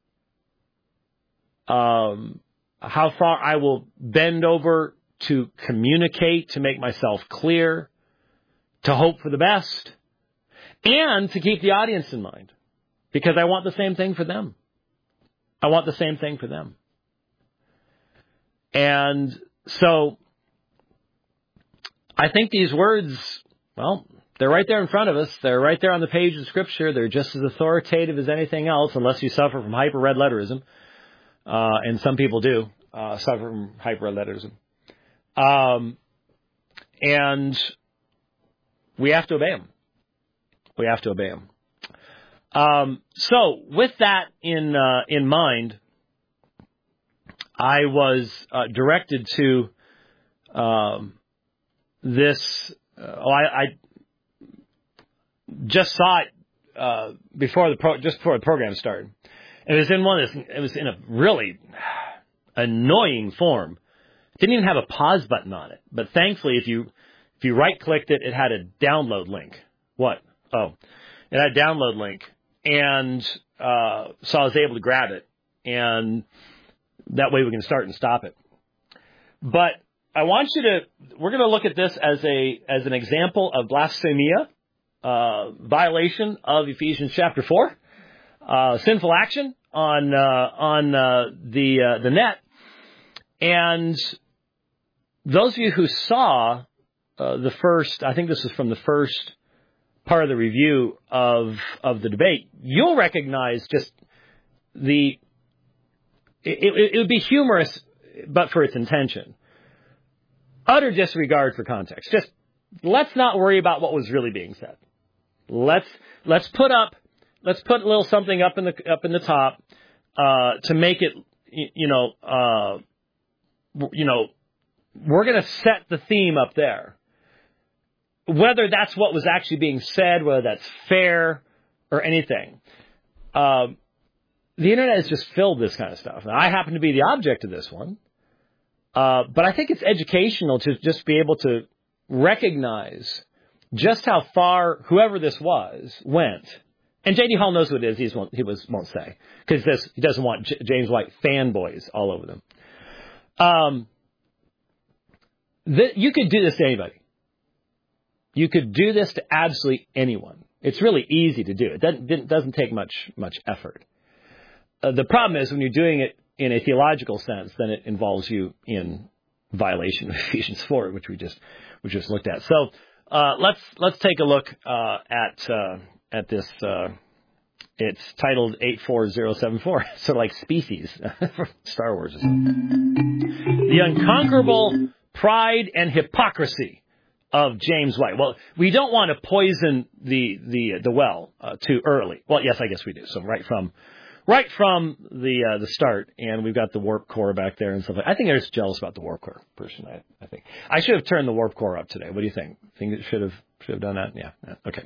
um, how far I will bend over to communicate, to make myself clear, to hope for the best, and to keep the audience in mind, because I want the same thing for them. I want the same thing for them. And so I think these words, well, they're right there in front of us. They're right there on the page of Scripture. They're just as authoritative as anything else, unless you suffer from hyper-red letterism. Uh, and some people do uh, suffer from hyper-red letterism. Um, and we have to obey them. We have to obey them. Um, so with that in uh, in mind, I was uh, directed to um, this. Uh, oh, I, I just saw it uh, before the pro- just before the program started. It was in one of this, it was in a really annoying form. It didn't even have a pause button on it. But thankfully, if you if you right clicked it, it had a download link. What? Oh, it had a download link, and uh, so I was able to grab it, and that way we can start and stop it. But I want you to, we're going to look at this as a as an example of blasphemia, uh, violation of Ephesians chapter four, uh, sinful action on uh, on uh, the uh, the net. And those of you who saw uh, the first, I think this is from the first part of the review of of the debate, you'll recognize just the it, it, it would be humorous, but for its intention. Utter disregard for context. Just let's not worry about what was really being said. Let's let's put up let's put a little something up in the up in the top uh, to make it you know uh, you know we're going to set the theme up there. Whether that's what was actually being said, whether that's fair or anything, uh, the internet has just filled this kind of stuff. Now, I happen to be the object of this one. Uh, but I think it's educational to just be able to recognize just how far whoever this was went. And J D. Hall knows what it is. He won't, he was, won't say, because he doesn't want J- James White fanboys all over them. Um, the, you could do this to anybody. You could do this to absolutely anyone. It's really easy to do. It doesn't, it doesn't take much much effort. Uh, the problem is when you're doing it in a theological sense, then it involves you in violation of Ephesians four, which we just we just looked at. So uh, let's let's take a look uh, at uh, at this. Uh, it's titled eight four zero seven four, so like species from Star Wars. The unconquerable pride and hypocrisy of James White. Well, we don't want to poison the the the well uh, too early. Well, yes, I guess we do. So right from. Right from the uh, the start, and we've got the warp core back there and stuff like that. I think they're just jealous about the warp core, personally. I, I think I should have turned the warp core up today. What do you think? Think it should have should have done that? Yeah. yeah. Okay.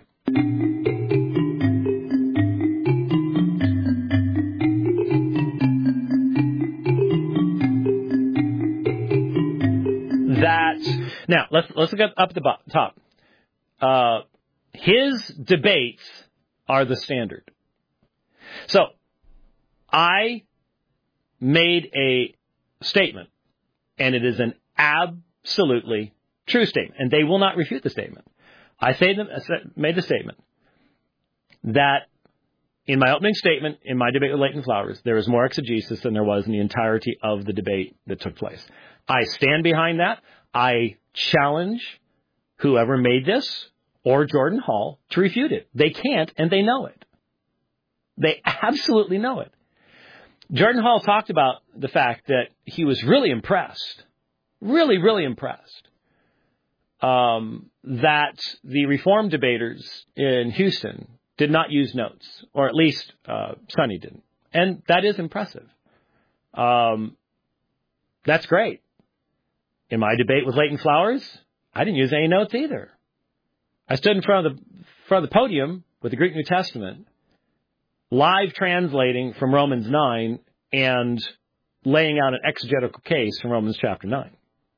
That now let's let's look up, up at the bo- top. Uh, his debates are the standard. So. I made a statement, and it is an absolutely true statement, and they will not refute the statement. I say them, made the statement that in my opening statement, in my debate with Leighton Flowers, there was more exegesis than there was in the entirety of the debate that took place. I stand behind that. I challenge whoever made this, or Jordan Hall, to refute it. They can't, and they know it. They absolutely know it. Jordan Hall talked about the fact that he was really impressed, really, really impressed, um, that the Reform debaters in Houston did not use notes, or at least uh, Sonny didn't. And that is impressive. Um, that's great. In my debate with Leighton Flowers, I didn't use any notes either. I stood in front of the front of the podium with the Greek New Testament, live translating from Romans nine and laying out an exegetical case from Romans chapter nine.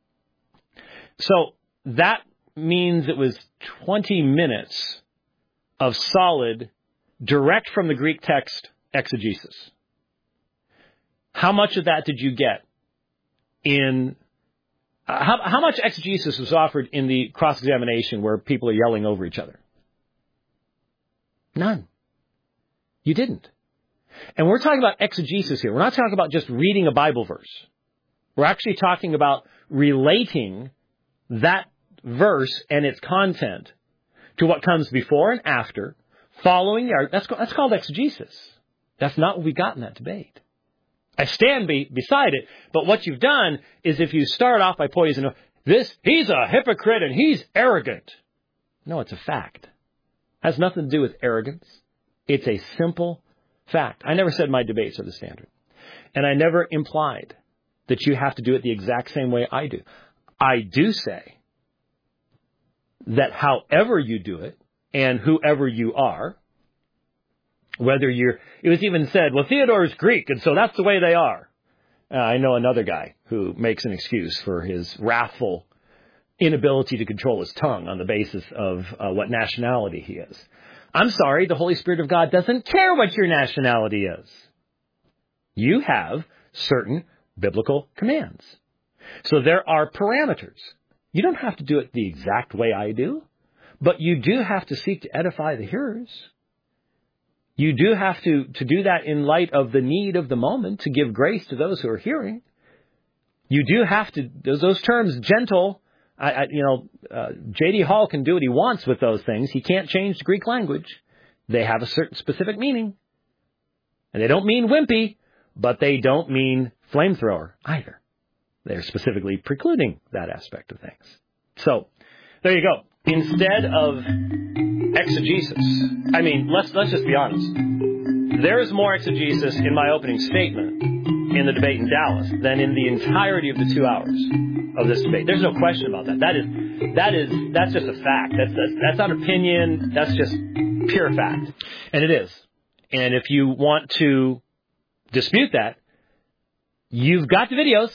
So that means it was twenty minutes of solid, direct from the Greek text exegesis. How much of that did you get in, uh, how, how much exegesis was offered in the cross-examination where people are yelling over each other? None. You didn't. And we're talking about exegesis here. We're not talking about just reading a Bible verse. We're actually talking about relating that verse and its content to what comes before and after, following the, that's, that's called exegesis. That's not what we got in that debate. I stand be, beside it, but what you've done is if you start off by pointing, this, he's a hypocrite and he's arrogant. No, it's a fact. It has nothing to do with arrogance. It's a simple fact. I never said my debates are the standard. And I never implied that you have to do it the exact same way I do. I do say that however you do it and whoever you are, whether you're, it was even said, well, Theodore is Greek, and so that's the way they are. Uh, I know another guy who makes an excuse for his wrathful inability to control his tongue on the basis of uh, what nationality he is. I'm sorry, the Holy Spirit of God doesn't care what your nationality is. You have certain biblical commands. So there are parameters. You don't have to do it the exact way I do, but you do have to seek to edify the hearers. You do have to, to do that in light of the need of the moment to give grace to those who are hearing. You do have to, those, those terms, gentle, I, I, you know, uh, J D Hall can do what he wants with those things. He can't change the Greek language. They have a certain specific meaning. And they don't mean wimpy, but they don't mean flamethrower either. They're specifically precluding that aspect of things. So, there you go. Instead of exegesis, I mean, let's let's just be honest. There's more exegesis in my opening statement in the debate in Dallas than in the entirety of the two hours of this debate. There's no question about that. That is that is that's just a fact. That's that's, that's not opinion. That's just pure fact, and it is. And if you want to dispute that, you've got the videos.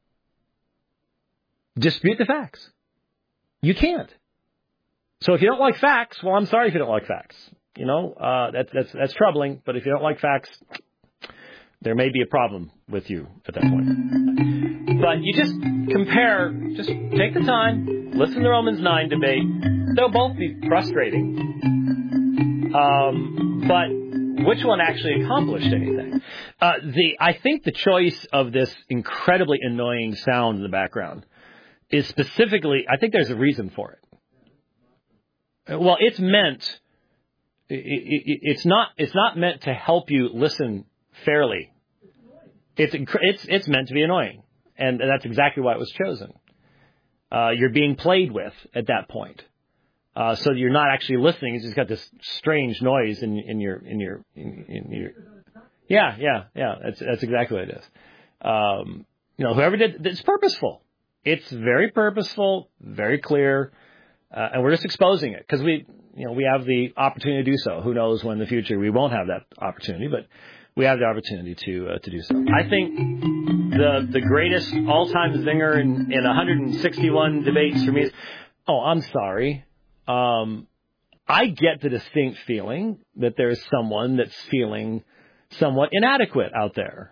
Dispute the facts. You can't. So if you don't like facts, well, I'm sorry if you don't like facts. You know, uh, that's, that's, that's troubling. But if you don't like facts, there may be a problem with you at that point. But you just compare, just take the time, listen to the Romans nine debate. They'll both be frustrating. Um, but which one actually accomplished anything? Uh, the, I think the choice of this incredibly annoying sound in the background is specifically, I think there's a reason for it. Well, it's meant, it, it, it's not, it's not meant to help you listen fairly. It's, it's, it's meant to be annoying. And that's exactly why it was chosen. Uh, you're being played with at that point. Uh, so you're not actually listening. It's just got this strange noise in, in your, in your, in, in your, yeah, yeah, yeah. That's, that's exactly what it is. Um, you know, whoever did, it's purposeful. It's very purposeful, very clear. Uh, and we're just exposing it because we, you know, we have the opportunity to do so. Who knows when in the future we won't have that opportunity, but we have the opportunity to uh, to do so. I think the the greatest all-time zinger in, in one hundred sixty-one debates for me is, oh, I'm sorry. Um, I get the distinct feeling that there's someone that's feeling somewhat inadequate out there.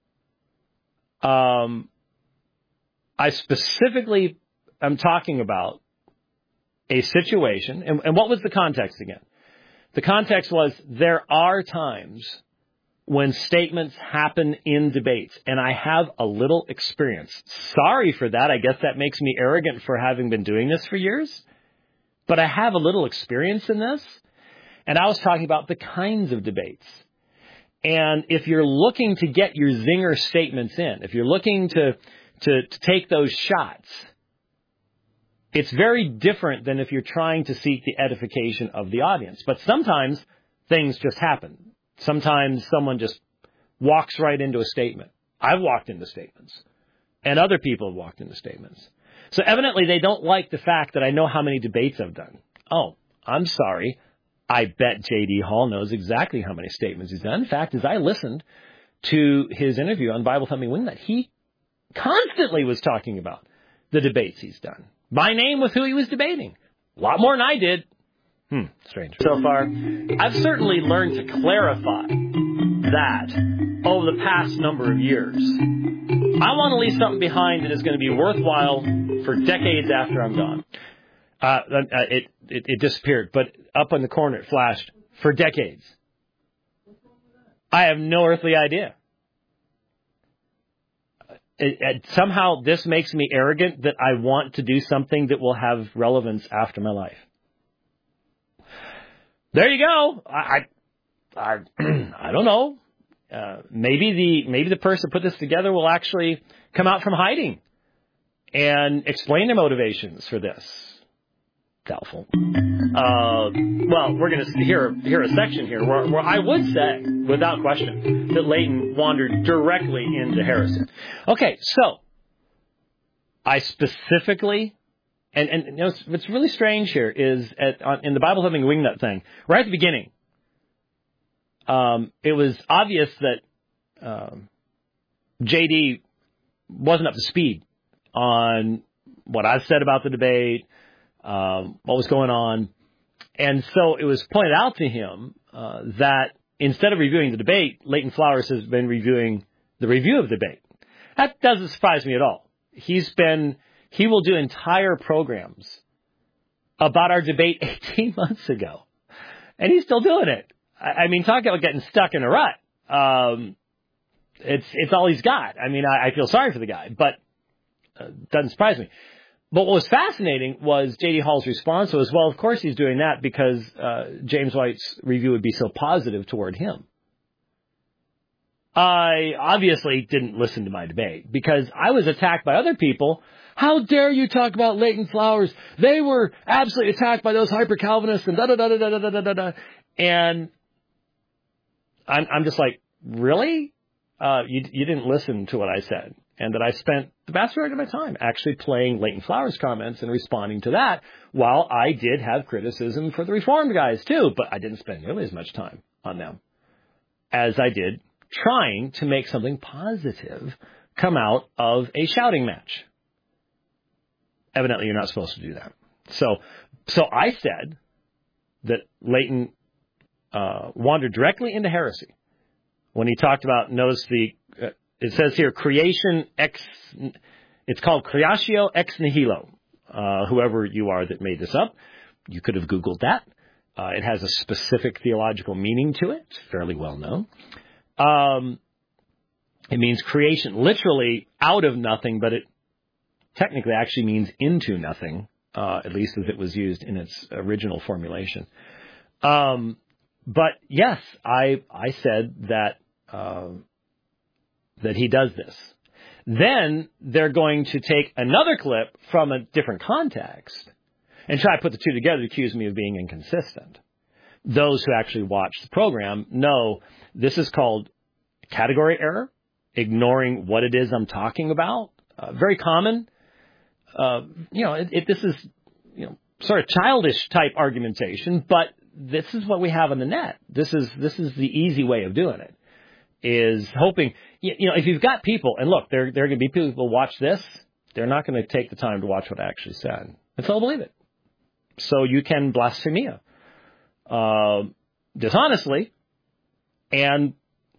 Um, I specifically am talking about a situation, and, and what was the context again? The context was there are times when statements happen in debates, and I have a little experience. Sorry for that. I guess that makes me arrogant for having been doing this for years, but I have a little experience in this, and I was talking about the kinds of debates. And if you're looking to get your zinger statements in, if you're looking to, to, to take those shots, it's very different than if you're trying to seek the edification of the audience. But sometimes things just happen. Sometimes someone just walks right into a statement. I've walked into statements, and other people have walked into statements. So evidently they don't like the fact that I know how many debates I've done. Oh, I'm sorry. I bet J D. Hall knows exactly how many statements he's done. In fact, as I listened to his interview on Bible Thumping Wingnut, he constantly was talking about the debates he's done. By name with who he was debating. A lot more than I did. Hmm, strange. So far, I've certainly learned to clarify that over the past number of years. I want to leave something behind that is going to be worthwhile for decades after I'm gone. Uh, it, it, it disappeared, but up in the corner it flashed for decades. I have no earthly idea. It, it, somehow this makes me arrogant that I want to do something that will have relevance after my life. There you go. I, I, I, I don't know. Uh, maybe the maybe the person who put this together will actually come out from hiding and explain their motivations for this. Doubtful. Uh, well, we're going to hear hear a section here where, where I would say, without question, that Leighton wandered directly into heresy. Okay, so I specifically, and and you know, what's really strange here is at, on, in the Bible Thumping Wingnut thing, right at the beginning, um, it was obvious that um, J D wasn't up to speed on what I've said about the debate. Um, what was going on. And so it was pointed out to him uh, that instead of reviewing the debate, Leighton Flowers has been reviewing the review of the debate. That doesn't surprise me at all. He's been, he will do entire programs about our debate eighteen months ago. And he's still doing it. I, I mean, talk about getting stuck in a rut. Um, it's, it's all he's got. I mean, I, I feel sorry for the guy, but uh, doesn't surprise me. But what was fascinating was J D. Hall's response was, well, of course he's doing that because uh, James White's review would be so positive toward him. I obviously didn't listen to my debate because I was attacked by other people. How dare you talk about Leighton Flowers? They were absolutely attacked by those hyper-Calvinists and da-da-da-da-da-da-da-da. And I'm, I'm just like, really? Uh, you, you didn't listen to what I said. And that I spent the vast majority of my time actually playing Leighton Flowers' comments and responding to that, while I did have criticism for the Reformed guys too, but I didn't spend nearly as much time on them as I did trying to make something positive come out of a shouting match. Evidently, you're not supposed to do that. So, so I said that Leighton uh, wandered directly into heresy when he talked about, notice the, uh, it says here, creation ex, it's called creatio ex nihilo. Uh, whoever you are that made this up, you could have Googled that. Uh, it has a specific theological meaning to it. It's fairly well known. Um, it means creation, literally out of nothing, but it technically actually means into nothing, uh, at least as it was used in its original formulation. Um, but yes, I I said that uh, that he does this. Then they're going to take another clip from a different context and try to put the two together to accuse me of being inconsistent. Those who actually watch the program know this is called category error, ignoring what it is I'm talking about. Uh, very common. Uh, you know, it, it, this is you know sort of childish type argumentation, but this is what we have on the net. This is this is the easy way of doing it. Is hoping, you know, if you've got people, and look, there, there are going to be people who will watch this, they're not going to take the time to watch what I actually said. And so they'll believe it. So you can blasphemia, uh, dishonestly, and,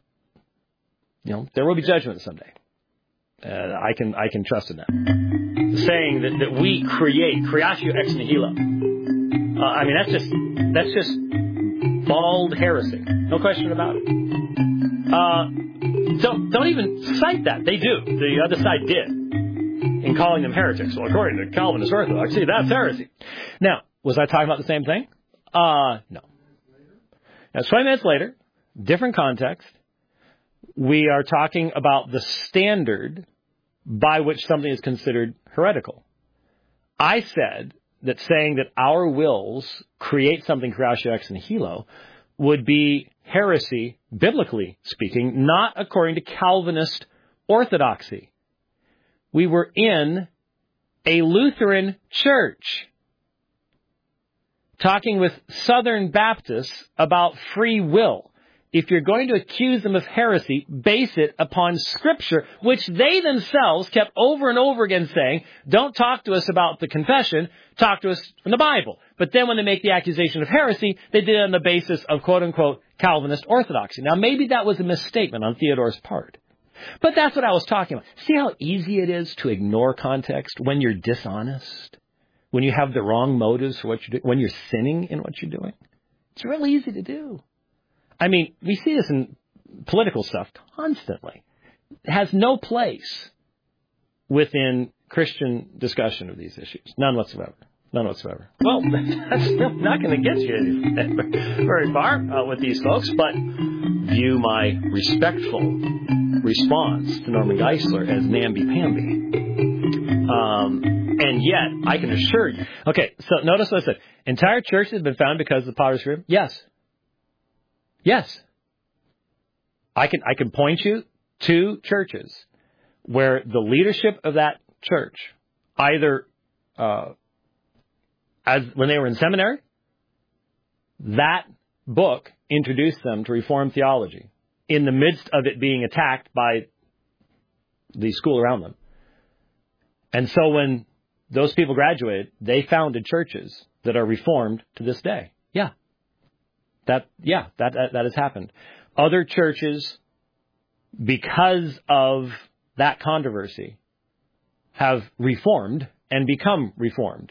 you know, there will be judgment someday. Uh, I can, I can trust in that. Saying that, that we create, creatio ex nihilo. Uh, I mean, that's just, that's just bald heresy. No question about it. Uh, don't, don't even cite that. They do. The other side did. In calling them heretics. Well, according to Calvinist Orthodoxy, that's heresy. Now, was I talking about the same thing? Uh, no. Now, twenty minutes later, different context, we are talking about the standard by which something is considered heretical. I said that saying that our wills create something creatio ex nihilo would be heresy, biblically speaking, not according to Calvinist orthodoxy. We were in a Lutheran church talking with Southern Baptists about free will. If you're going to accuse them of heresy, base it upon Scripture, which they themselves kept over and over again saying, don't talk to us about the confession, talk to us from the Bible. But then when they make the accusation of heresy, they did it on the basis of quote-unquote Calvinist orthodoxy. Now, maybe that was a misstatement on Theodore's part. But that's what I was talking about. See how easy it is to ignore context when you're dishonest? When you have the wrong motives for what you're doing? When you're sinning in what you're doing? It's really easy to do. I mean, we see this in political stuff constantly. It has no place within Christian discussion of these issues. None whatsoever. None whatsoever. Well, that's still not going to get you very far uh, with these folks, but view my respectful response to Norman Geisler as namby-pamby. Um, and yet, I can assure you. Okay, so notice what I said. Entire churches have been founded because of the Potter's Freedom? Yes. Yes. I can I can point you to churches where the leadership of that church, either uh, as when they were in seminary, that book introduced them to Reformed theology in the midst of it being attacked by the school around them. And so when those people graduated, they founded churches that are Reformed to this day. Yeah. That, yeah, that, that, that has happened. Other churches, because of that controversy, have reformed and become reformed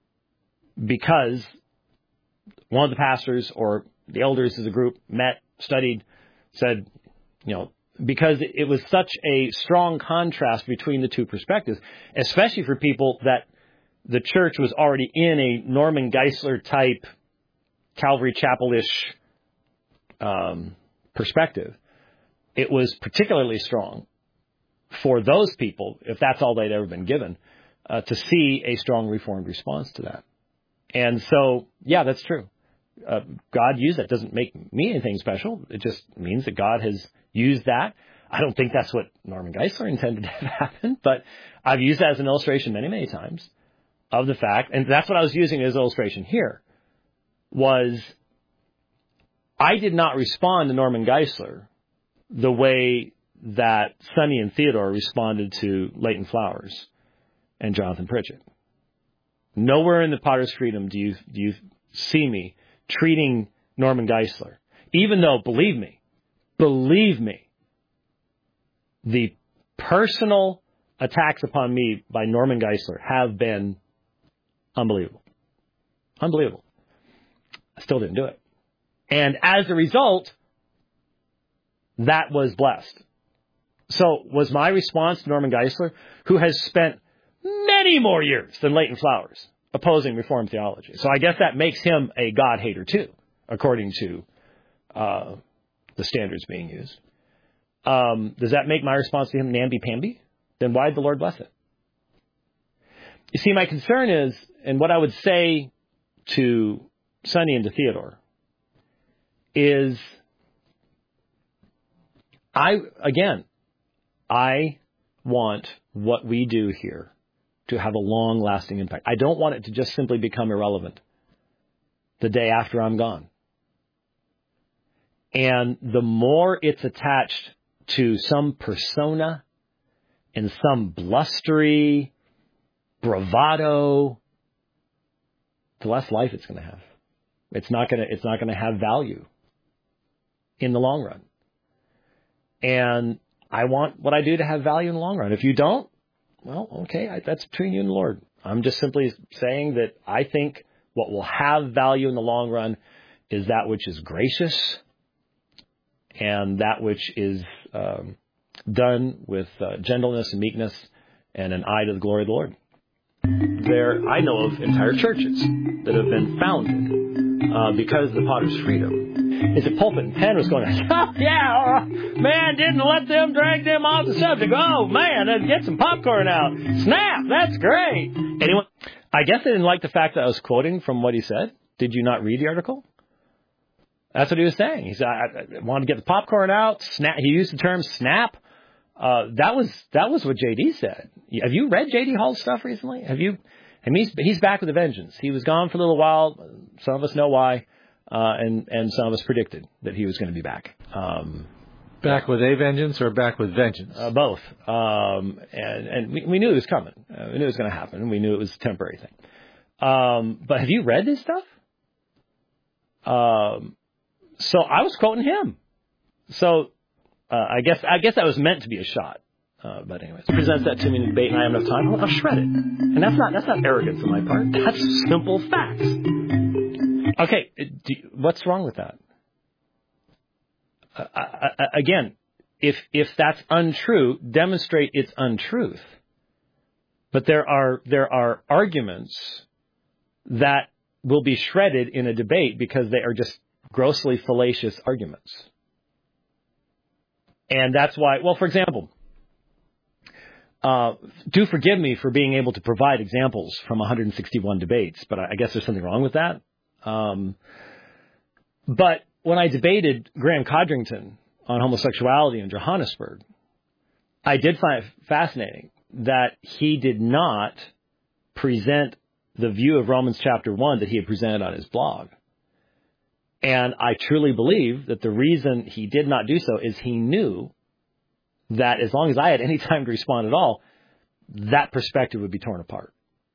because one of the pastors or the elders of the group met, studied, said, you know, because it was such a strong contrast between the two perspectives, especially for people that the church was already in a Norman Geisler type Calvary Chapel-ish um, perspective. It was particularly strong for those people, if that's all they'd ever been given, uh, to see a strong Reformed response to that. And so, yeah, that's true. Uh, God used that. Doesn't make me anything special. It just means that God has used that. I don't think that's what Norman Geisler intended to have happen, but I've used that as an illustration many, many times of the fact, and that's what I was using as illustration here, was I did not respond to Norman Geisler the way that Sonny and Theodore responded to Leighton Flowers and Jonathan Pritchett. Nowhere in the Potter's Freedom do you do you see me treating Norman Geisler, even though, believe me, believe me, the personal attacks upon me by Norman Geisler have been unbelievable. Unbelievable. I still didn't do it. And as a result, that was blessed. So was my response to Norman Geisler, who has spent many more years than Leighton Flowers opposing Reformed theology. So I guess that makes him a God-hater too, according to uh, the standards being used. Um, does that make my response to him namby-pamby? Then why did the Lord bless it? You see, my concern is, and what I would say to Sonny and to Theodore, is I, again, I want what we do here to have a long-lasting impact. I don't want it to just simply become irrelevant the day after I'm gone. And the more it's attached to some persona and some blustery bravado, the less life it's going to have. It's not going to, it's not going to have value in the long run. And I want what I do to have value in the long run. If you don't, well, okay, I, that's between you and the Lord. I'm just simply saying that I think what will have value in the long run is that which is gracious and that which is um, done with uh, gentleness and meekness and an eye to the glory of the Lord. There, I know of entire churches that have been founded uh, because of the Potter's Freedom. Is it Pulpit and Pen was going, oh, yeah, man, didn't let them drag them off the subject. Oh, man, let's get some popcorn out. Snap, that's great. Anyone? I guess they didn't like the fact that I was quoting from what he said. Did you not read the article? That's what he was saying. He said, I, I wanted to get the popcorn out. Snap. He used the term snap. Uh, that was that was what J D said. Have you read J D Hall's stuff recently? Have you? And he's he's back with a vengeance. He was gone for a little while. Some of us know why, uh, and and some of us predicted that he was going to be back. Um, back with a vengeance or back with vengeance? Uh, both. Um, and and we, we knew it was coming. Uh, we knew it was going to happen. We knew it was a temporary thing. Um, but have you read this stuff? Um, so I was quoting him. So. Uh, I guess I guess that was meant to be a shot, uh, but anyways, presents that to me in the debate, and I have enough time. I'll, I'll shred it, and that's not that's not arrogance on my part. That's simple facts. Okay, do you, what's wrong with that? Uh, I, I, again, if if that's untrue, demonstrate its untruth. But there are there are arguments that will be shredded in a debate because they are just grossly fallacious arguments. And that's why, well, for example, uh, do forgive me for being able to provide examples from one hundred sixty-one debates, but I guess there's something wrong with that. Um, but when I debated Graham Codrington on homosexuality in Johannesburg, I did find it fascinating that he did not present the view of Romans chapter one that he had presented on his blog. And I truly believe that the reason he did not do so is he knew that as long as I had any time to respond at all, that perspective would be torn apart.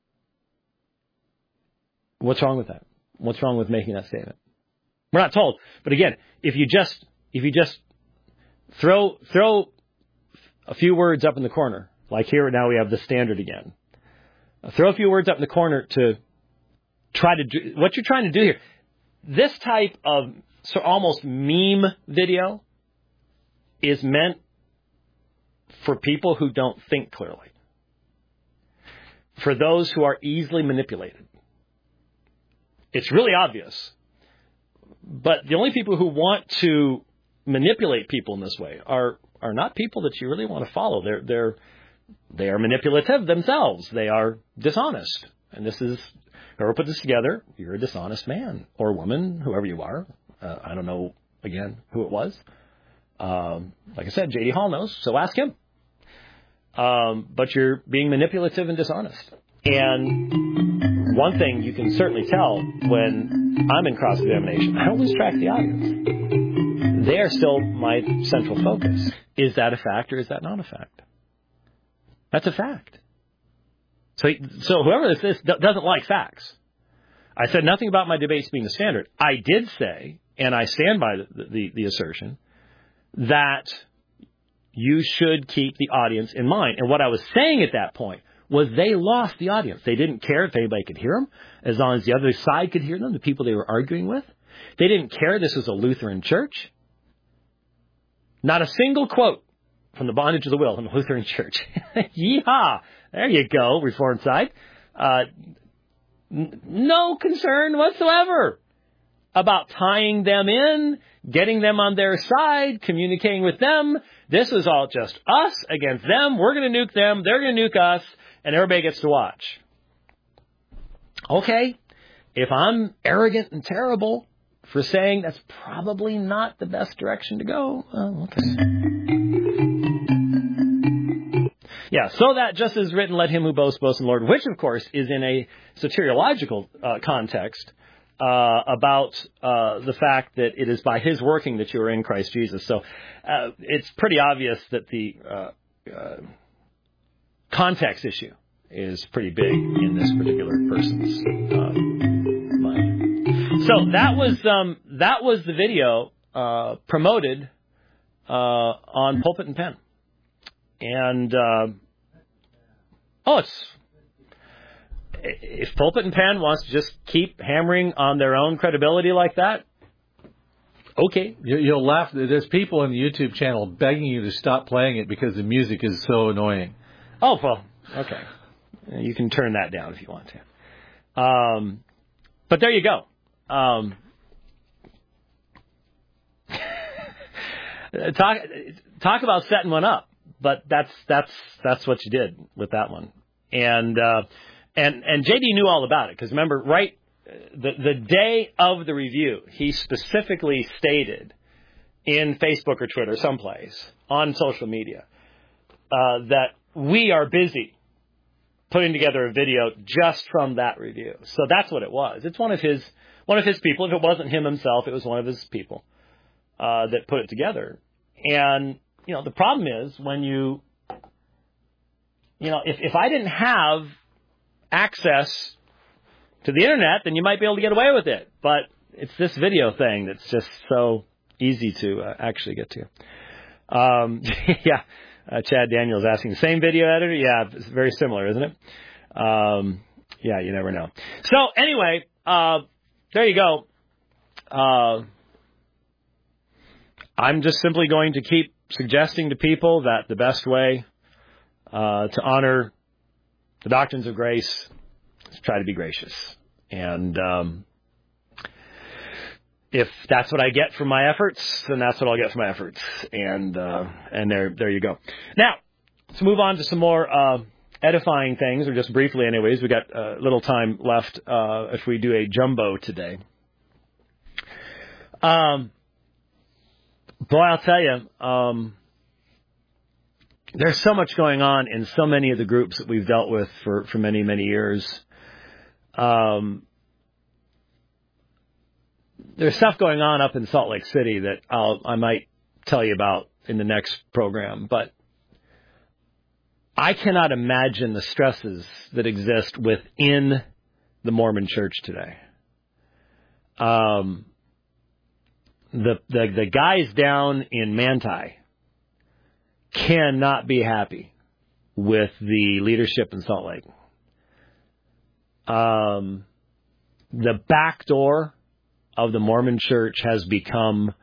What's wrong with that? What's wrong with making that statement? We're not told. But again, if you just if you just throw throw a few words up in the corner, like here now we have the standard again. Throw a few words up in the corner to try to do what you're trying to do here. This type of so almost meme video is meant for people who don't think clearly, for those who are easily manipulated. It's really obvious, but the only people who want to manipulate people in this way are are not people that you really want to follow. They're they're they are manipulative themselves. They are dishonest, and this is. Whoever put this together, you're a dishonest man or woman, whoever you are. Uh, I don't know, again, who it was. Um, like I said, J D Hall knows, so ask him. Um, but you're being manipulative and dishonest. And one thing you can certainly tell when I'm in cross-examination, I don't lose track of the audience. They are still my central focus. Is that a fact or is that not a fact? That's a fact. So, so whoever this is doesn't like facts. I said nothing about my debates being the standard. I did say, and I stand by the, the, the assertion, that you should keep the audience in mind. And what I was saying at that point was they lost the audience. They didn't care if anybody could hear them, as long as the other side could hear them, the people they were arguing with. They didn't care this was a Lutheran church. Not a single quote from the Bondage of the Will in the Lutheran Church. Yeehaw! There you go, Reformed side. Uh, n- no concern whatsoever about tying them in, getting them on their side, communicating with them. This was all just us against them. We're going to nuke them. They're going to nuke us. And everybody gets to watch. Okay, if I'm arrogant and terrible for saying that's probably not the best direction to go, well, okay. Yeah, so that just as written, let him who boasts boast in the Lord, which, of course, is in a soteriological uh, context uh, about uh, the fact that it is by his working that you are in Christ Jesus. So uh, it's pretty obvious that the uh, uh, context issue is pretty big in this particular person's uh, mind. So that was um, that was the video uh, promoted uh, on Pulpit and Pen. And, uh, oh, it's, if Pulpit and Pen wants to just keep hammering on their own credibility like that, okay. You'll laugh. There's people on the YouTube channel begging you to stop playing it because the music is so annoying. Oh, well, okay. You can turn that down if you want to. Um, but there you go. Um, talk, talk about setting one up. But that's that's that's what you did with that one, and uh, and and J D knew all about it because remember, right, the the day of the review, he specifically stated in Facebook or Twitter, someplace on social media, uh, that we are busy putting together a video just from that review. So that's what it was. It's one of his one of his people. If it wasn't him himself, it was one of his people uh, that put it together. And, you know, the problem is when you, you know, if, if I didn't have access to the internet, then you might be able to get away with it. But it's this video thing that's just so easy to uh, actually get to. Um, yeah. Uh, Chad Daniels asking, same video editor? Yeah, it's very similar, isn't it? Um, yeah, you never know. So anyway, uh, there you go. Uh, I'm just simply going to keep suggesting to people that the best way uh, to honor the doctrines of grace is to try to be gracious. And um, if that's what I get from my efforts, then that's what I'll get from my efforts. And uh, and there there you go. Now, let's move on to some more uh, edifying things, or just briefly anyways. We got a uh, little time left uh, if we do a jumbo today. Um, boy, I'll tell you, um, there's so much going on in so many of the groups that we've dealt with for, for many, many years. Um There's stuff going on up in Salt Lake City that I'll, I might tell you about in the next program, but I cannot imagine the stresses that exist within the Mormon Church today. Um, the, the, the guys down in Manti cannot be happy with the leadership in Salt Lake. Um, the back door of the Mormon Church has become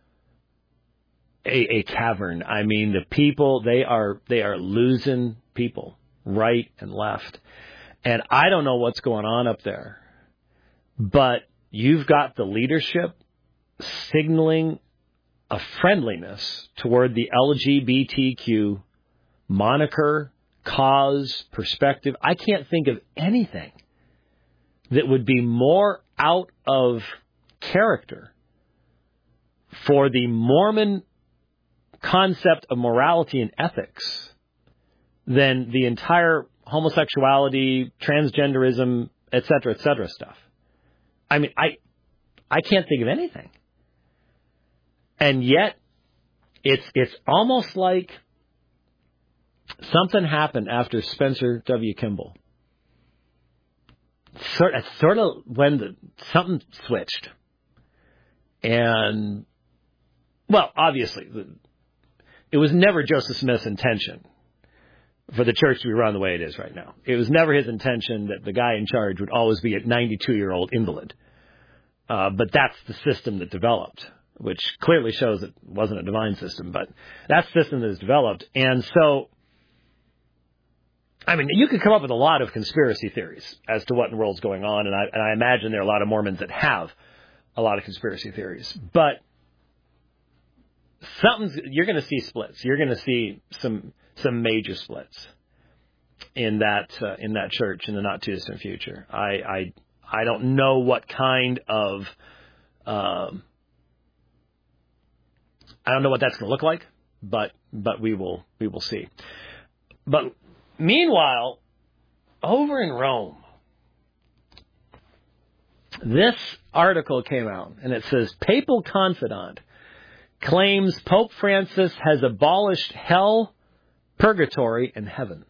a, a cavern. I mean, the people, they are they are losing people right and left. And I don't know what's going on up there. But you've got the leadership signaling a friendliness toward the L G B T Q moniker, cause, perspective. I can't think of anything that would be more out of character for the Mormon concept of morality and ethics than the entire homosexuality, transgenderism, et cetera, et cetera stuff. I mean, I I can't think of anything. And yet, it's it's almost like something happened after Spencer W. Kimball. Sort of, sort of when the, something switched. And, well, obviously, it was never Joseph Smith's intention for the church to be run the way it is right now. It was never his intention that the guy in charge would always be a ninety-two-year-old invalid. Uh, but that's the system that developed, which clearly shows it wasn't a divine system, but that's the system that is developed. And so, I mean, you could come up with a lot of conspiracy theories as to what in the world's going on, and I, and I imagine there are a lot of Mormons that have a lot of conspiracy theories. But something's, you're going to see splits. You're going to see some some major splits in that uh, in that church in the not too distant future. I I I don't know what kind of um, I don't know what that's going to look like, but but we will we will see. But meanwhile, over in Rome, this article came out, and it says, Papal Confidant claims Pope Francis has abolished hell, purgatory, and heaven.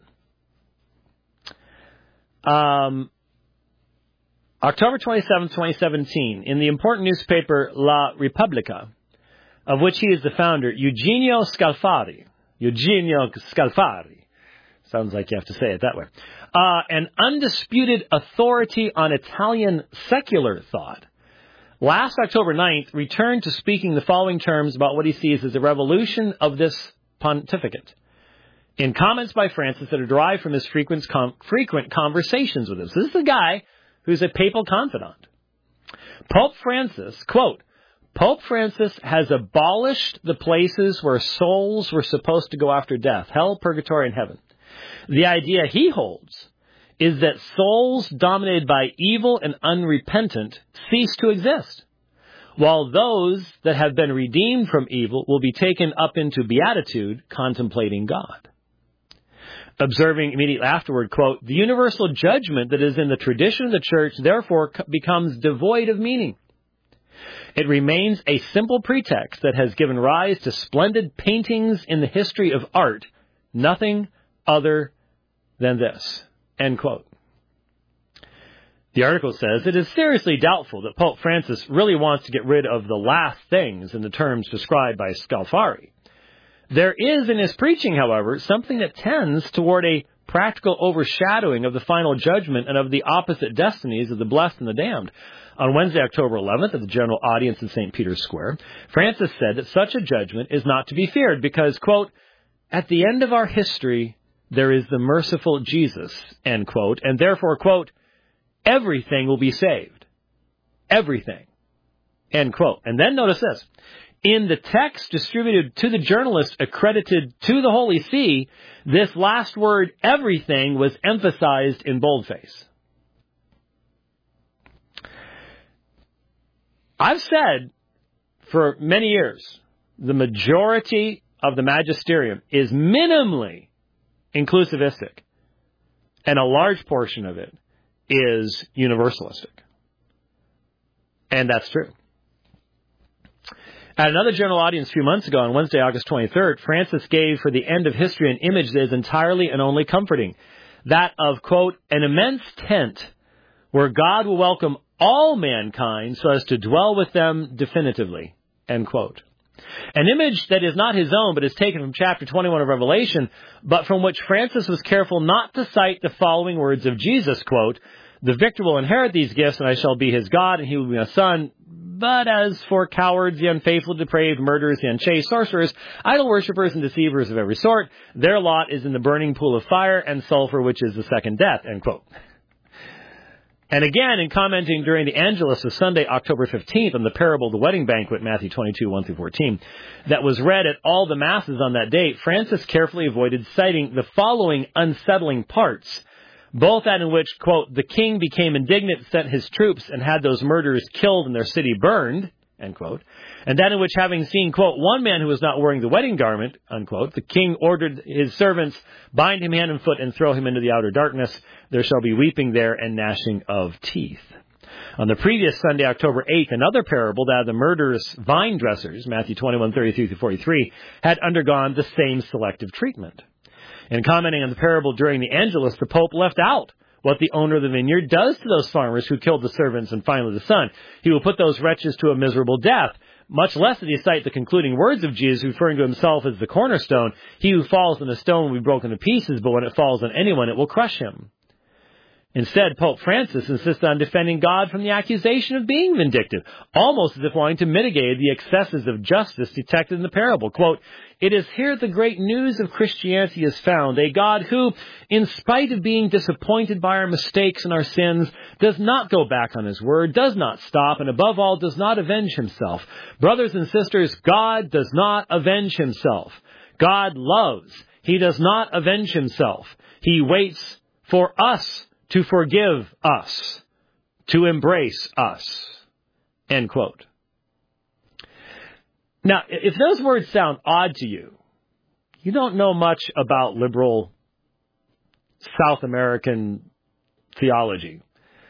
Um, October twenty-seventh, twenty seventeen, in the important newspaper La Repubblica, of which he is the founder, Eugenio Scalfari, Eugenio Scalfari, sounds like you have to say it that way, uh, an undisputed authority on Italian secular thought, last October ninth returned to speaking the following terms about what he sees as a revolution of this pontificate. In comments by Francis that are derived from his frequent, com- frequent conversations with him. So this is a guy who's a papal confidant. Pope Francis, quote, Pope Francis has abolished the places where souls were supposed to go after death, hell, purgatory, and heaven. The idea he holds is that souls dominated by evil and unrepentant cease to exist, while those that have been redeemed from evil will be taken up into beatitude, contemplating God. observing immediately afterward, quote, "The universal judgment that is in the tradition of the Church therefore becomes devoid of meaning. It remains a simple pretext that has given rise to splendid paintings in the history of art, nothing other than this," end quote. The article says it is seriously doubtful that Pope Francis really wants to get rid of the last things in the terms described by Scalfari. There is in his preaching, however, something that tends toward a practical overshadowing of the final judgment and of the opposite destinies of the blessed and the damned. On Wednesday, October eleventh, at the general audience in Saint Peter's Square, Francis said that such a judgment is not to be feared because, quote, "At the end of our history, there is the merciful Jesus," end quote, and therefore, quote, "everything will be saved." Everything. End quote. And then notice this. In the text distributed to the journalist accredited to the Holy See, this last word, everything, was emphasized in boldface. I've said for many years, the majority of the magisterium is minimally inclusivistic, and a large portion of it is universalistic. And that's true. At another general audience a few months ago, on Wednesday, August twenty-third, Francis gave for the end of history an image that is entirely and only comforting. That of, quote, "an immense tent where God will welcome all mankind so as to dwell with them definitively," end quote. An image that is not his own, but is taken from chapter twenty-one of Revelation, but from which Francis was careful not to cite the following words of Jesus, quote, "The victor will inherit these gifts, and I shall be his God, and he will be my son. But as for cowards, the unfaithful, depraved, murderers, the unchaste, sorcerers, idol worshippers, and deceivers of every sort, their lot is in the burning pool of fire and sulfur, which is the second death," end quote. And again, in commenting during the Angelus of Sunday, October fifteenth, on the parable of the wedding banquet, Matthew twenty-two, one through fourteen, that was read at all the masses on that date, Francis carefully avoided citing the following unsettling parts, both that in which, quote, "the king became indignant, sent his troops, and had those murderers killed and their city burned," end quote, and that in which, having seen, quote, "one man who was not wearing the wedding garment," unquote, "the king ordered his servants, bind him hand and foot and throw him into the outer darkness. There shall be weeping there and gnashing of teeth." On the previous Sunday, October eighth, another parable, that of the murderous vine dressers, Matthew twenty-one, thirty-three through forty-three, had undergone the same selective treatment. In commenting on the parable during the Angelus, the Pope left out what the owner of the vineyard does to those farmers who killed the servants and finally the son. He will put those wretches to a miserable death. Much less did he cite the concluding words of Jesus, referring to himself as the cornerstone. He who falls on a stone will be broken to pieces, but when it falls on anyone, it will crush him. Instead, Pope Francis insists on defending God from the accusation of being vindictive, almost as if wanting to mitigate the excesses of justice detected in the parable. Quote, "It is here the great news of Christianity is found, a God who, in spite of being disappointed by our mistakes and our sins, does not go back on his word, does not stop, and above all, does not avenge himself. Brothers and sisters, God does not avenge himself. God loves. He does not avenge himself. He waits for us to forgive us, to embrace us," end quote. Now, if those words sound odd to you, you don't know much about liberal South American theology.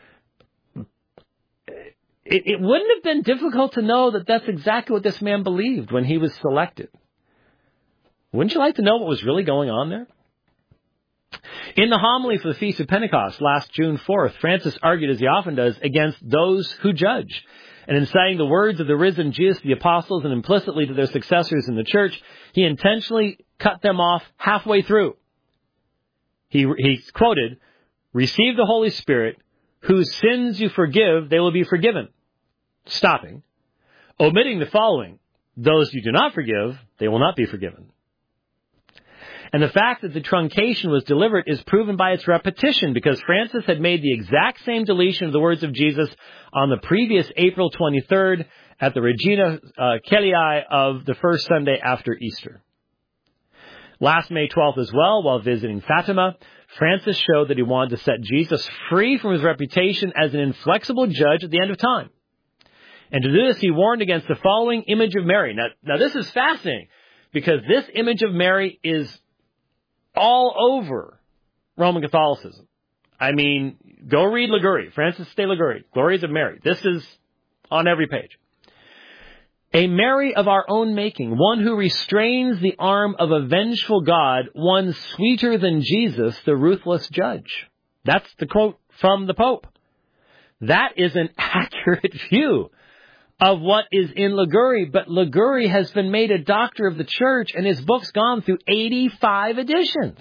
It, it wouldn't have been difficult to know that that's exactly what this man believed when he was selected. Wouldn't you like to know what was really going on there? In the homily for the Feast of Pentecost last June fourth, Francis argued, as he often does, against those who judge. And in citing the words of the risen Jesus to the apostles and implicitly to their successors in the church, he intentionally cut them off halfway through. He, he quoted, "Receive the Holy Spirit, whose sins you forgive, they will be forgiven," stopping, omitting the following, "Those you do not forgive, they will not be forgiven." And the fact that the truncation was deliberate is proven by its repetition, because Francis had made the exact same deletion of the words of Jesus on the previous April twenty-third at the Regina uh, Caeli of the first Sunday after Easter. Last May twelfth as well, while visiting Fatima, Francis showed that he wanted to set Jesus free from his reputation as an inflexible judge at the end of time. And to do this, he warned against the following image of Mary. Now, now this is fascinating, because this image of Mary is all over Roman Catholicism. I mean, go read Liguori, Francis de Liguori, Glories of Mary. This is on every page. A Mary of our own making, one who restrains the arm of a vengeful God, one sweeter than Jesus, the ruthless judge. That's the quote from the Pope. That is an accurate view of what is in Liguori, but Liguori has been made a doctor of the church and his book's gone through eighty-five editions.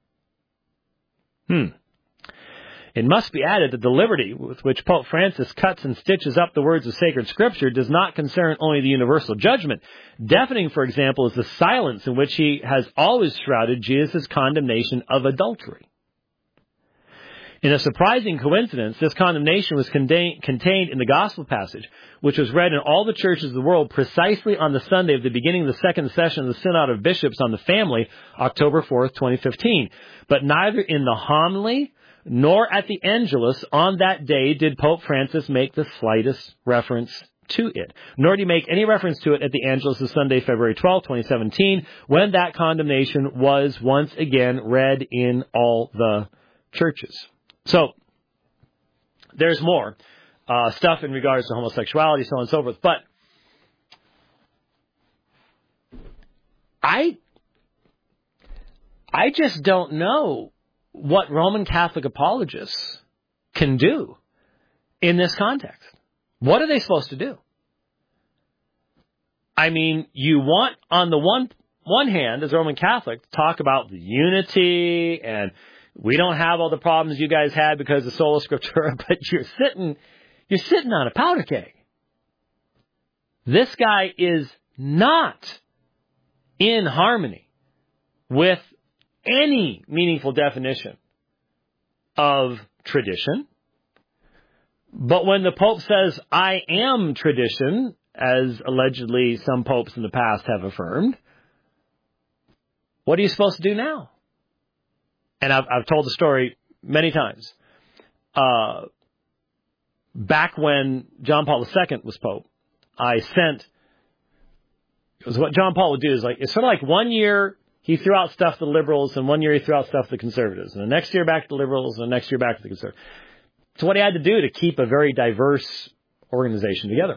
Hmm. It must be added that the liberty with which Pope Francis cuts and stitches up the words of sacred scripture does not concern only the universal judgment. Deafening, for example, is the silence in which he has always shrouded Jesus' condemnation of adultery. In a surprising coincidence, this condemnation was contained in the gospel passage, which was read in all the churches of the world precisely on the Sunday of the beginning of the second session of the Synod of Bishops on the Family, October fourth, twenty fifteen. But neither in the homily nor at the Angelus on that day did Pope Francis make the slightest reference to it. Nor did he make any reference to it at the Angelus of Sunday, February twelfth, twenty seventeen, when that condemnation was once again read in all the churches. So, there's more uh, stuff in regards to homosexuality, so on and so forth. But I, I just don't know what Roman Catholic apologists can do in this context. What are they supposed to do? I mean, you want, on the one one hand, as a Roman Catholic, to talk about the unity and we don't have all the problems you guys had because of sola scriptura, but you're sitting, you're sitting on a powder keg. This guy is not in harmony with any meaningful definition of tradition. But when the Pope says, I am tradition, as allegedly some popes in the past have affirmed, what are you supposed to do now? And I've, I've told the story many times. Uh, back when John Paul the Second was Pope, I sent, because what John Paul would do is like, it's sort of like one year he threw out stuff to the liberals, and one year he threw out stuff to the conservatives, and the next year back to the liberals, and the next year back to the conservatives. It's what he had to do to keep a very diverse organization together.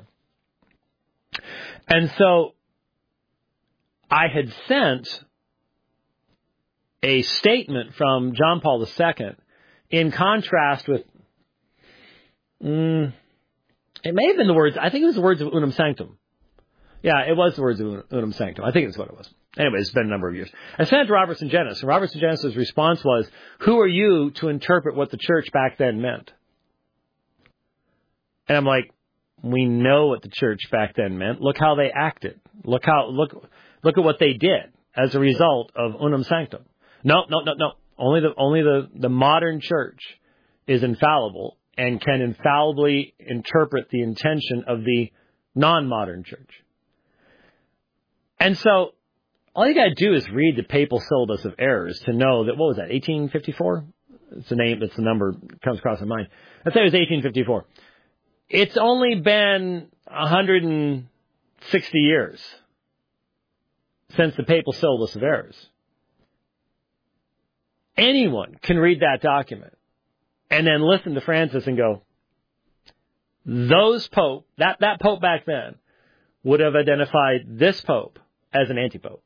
And so I had sent a statement from John Paul the Second in contrast with, mm, it may have been the words, I think it was the words of Unum Sanctum. Yeah, it was the words of Unum Sanctum. I think that's what it was. Anyway, it's been a number of years. I sent it to Robertson Genes, and Robertson Genes' response was, who are you to interpret what the church back then meant? And I'm like, we know what the church back then meant. Look how they acted. Look how, look, look at what they did as a result of Unum Sanctum. No, no, no, no. Only the, only the, the modern church is infallible and can infallibly interpret the intention of the non-modern church. And so, all you got to do is read the Papal Syllabus of Errors to know that, what was that, eighteen fifty-four? It's the name, that's the number that comes across my mind. Let's say it was eighteen fifty-four. It's only been one hundred sixty years since the Papal Syllabus of Errors. Anyone can read that document and then listen to Francis and go, those pope, that, that pope back then would have identified this pope as an anti-pope.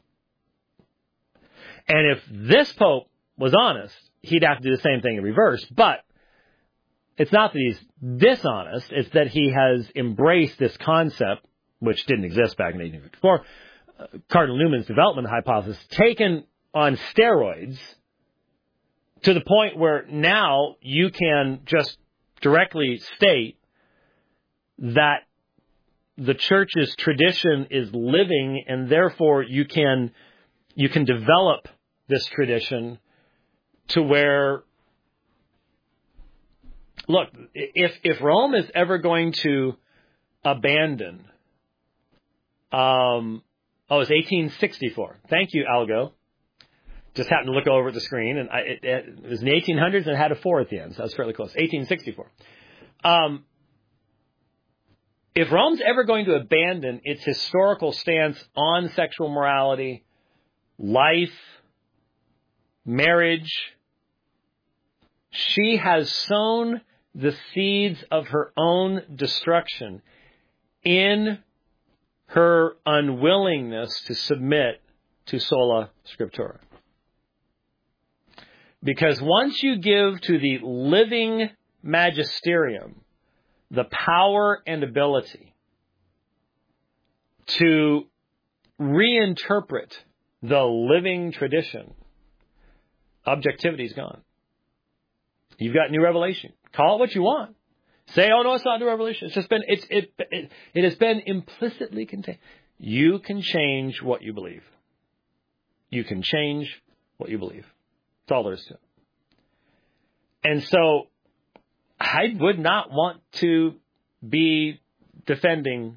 And if this pope was honest, he'd have to do the same thing in reverse. But it's not that he's dishonest, it's that he has embraced this concept, which didn't exist back in eighteen fifty-four, uh, Cardinal Newman's development hypothesis, taken on steroids to the point where now you can just directly state that the church's tradition is living, and therefore you can you can develop this tradition to where, look, if if Rome is ever going to abandon, um, oh, it's eighteen sixty-four. Thank you, Algo. Just happened to look over at the screen, and I, it, it was in the eighteen hundreds, and it had a four at the end, so I was fairly close. eighteen sixty-four. Um, if Rome's ever going to abandon its historical stance on sexual morality, life, marriage. She has sown the seeds of her own destruction in her unwillingness to submit to sola scriptura. Because once you give to the living magisterium the power and ability to reinterpret the living tradition, objectivity is gone. You've got new revelation. Call it what you want. Say, oh no, it's not new revelation. It's just been, it's, it, it, it has been implicitly contained. You can change what you believe. You can change what you believe. That's all there is to it. And so, I would not want to be defending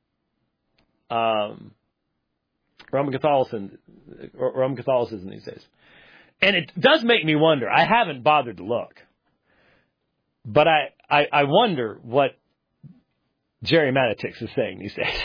um, Roman Catholicism, Roman Catholicism these days. And it does make me wonder. I haven't bothered to look. But I, I, I wonder what Jerry Matitix is saying these days.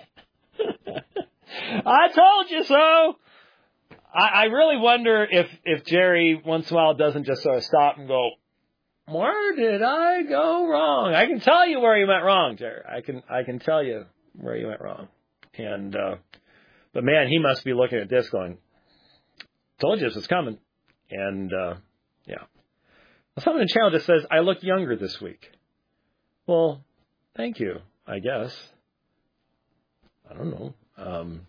I told you so. I, I really wonder if, if Jerry once in a while doesn't just sort of stop and go, where did I go wrong? I can tell you where you went wrong, Jerry. I can I can tell you where you went wrong. And uh, but man, he must be looking at this going, told you this was coming. And uh, yeah. Someone in the channel just says, I look younger this week. Well, thank you, I guess. I don't know. Um,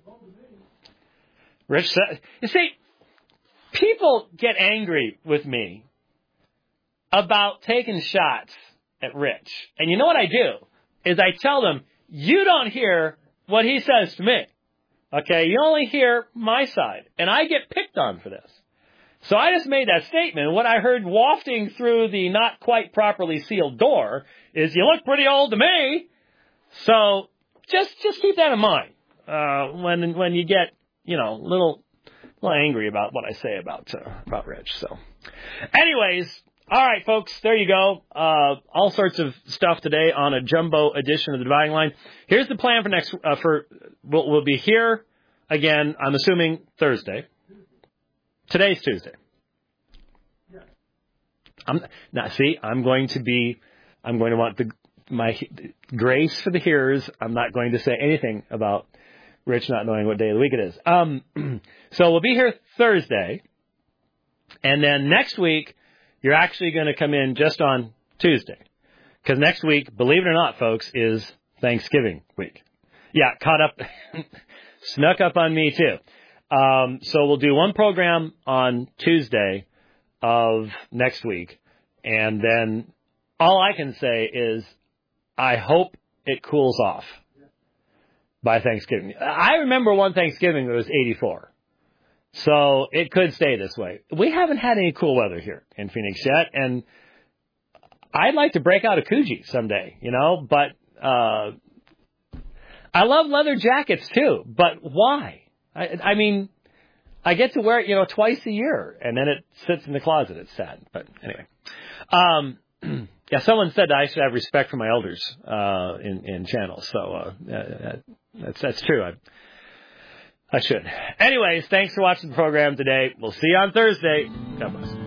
Rich said, you see, people get angry with me about taking shots at Rich. And you know what I do? Is I tell them, you don't hear what he says to me. Okay? You only hear my side. And I get picked on for this. So I just made that statement. And what I heard wafting through the not quite properly sealed door is, you look pretty old to me. So just just keep that in mind uh, when when you get, you know, a little, little angry about what I say about, uh, about Rich. So anyways, all right, folks, there you go. Uh, all sorts of stuff today on a jumbo edition of the Dividing Line. Here's the plan for next, uh, for, we'll, we'll be here again, I'm assuming Thursday. Today's Tuesday. I'm, now, see, I'm going to be, I'm going to want the, my grace for the hearers. I'm not going to say anything about Rich not knowing what day of the week it is. Um, so we'll be here Thursday. And then next week, you're actually going to come in just on Tuesday. Because next week, believe it or not, folks, is Thanksgiving week. Yeah, caught up, snuck up on me too. Um, so we'll do one program on Tuesday of next week. And then all I can say is I hope it cools off by Thanksgiving. I remember one Thanksgiving it was eighty-four. So it could stay this way. We haven't had any cool weather here in Phoenix yet. And I'd like to break out a Coogee someday, you know, but uh, I love leather jackets too. But why? I, I mean, I get to wear it, you know, twice a year, and then it sits in the closet. It's sad. But anyway. Um, yeah, someone said I should have respect for my elders uh, in, in channels. So uh, that's, that's true. I, I should. Anyways, thanks for watching the program today. We'll see you on Thursday. God bless.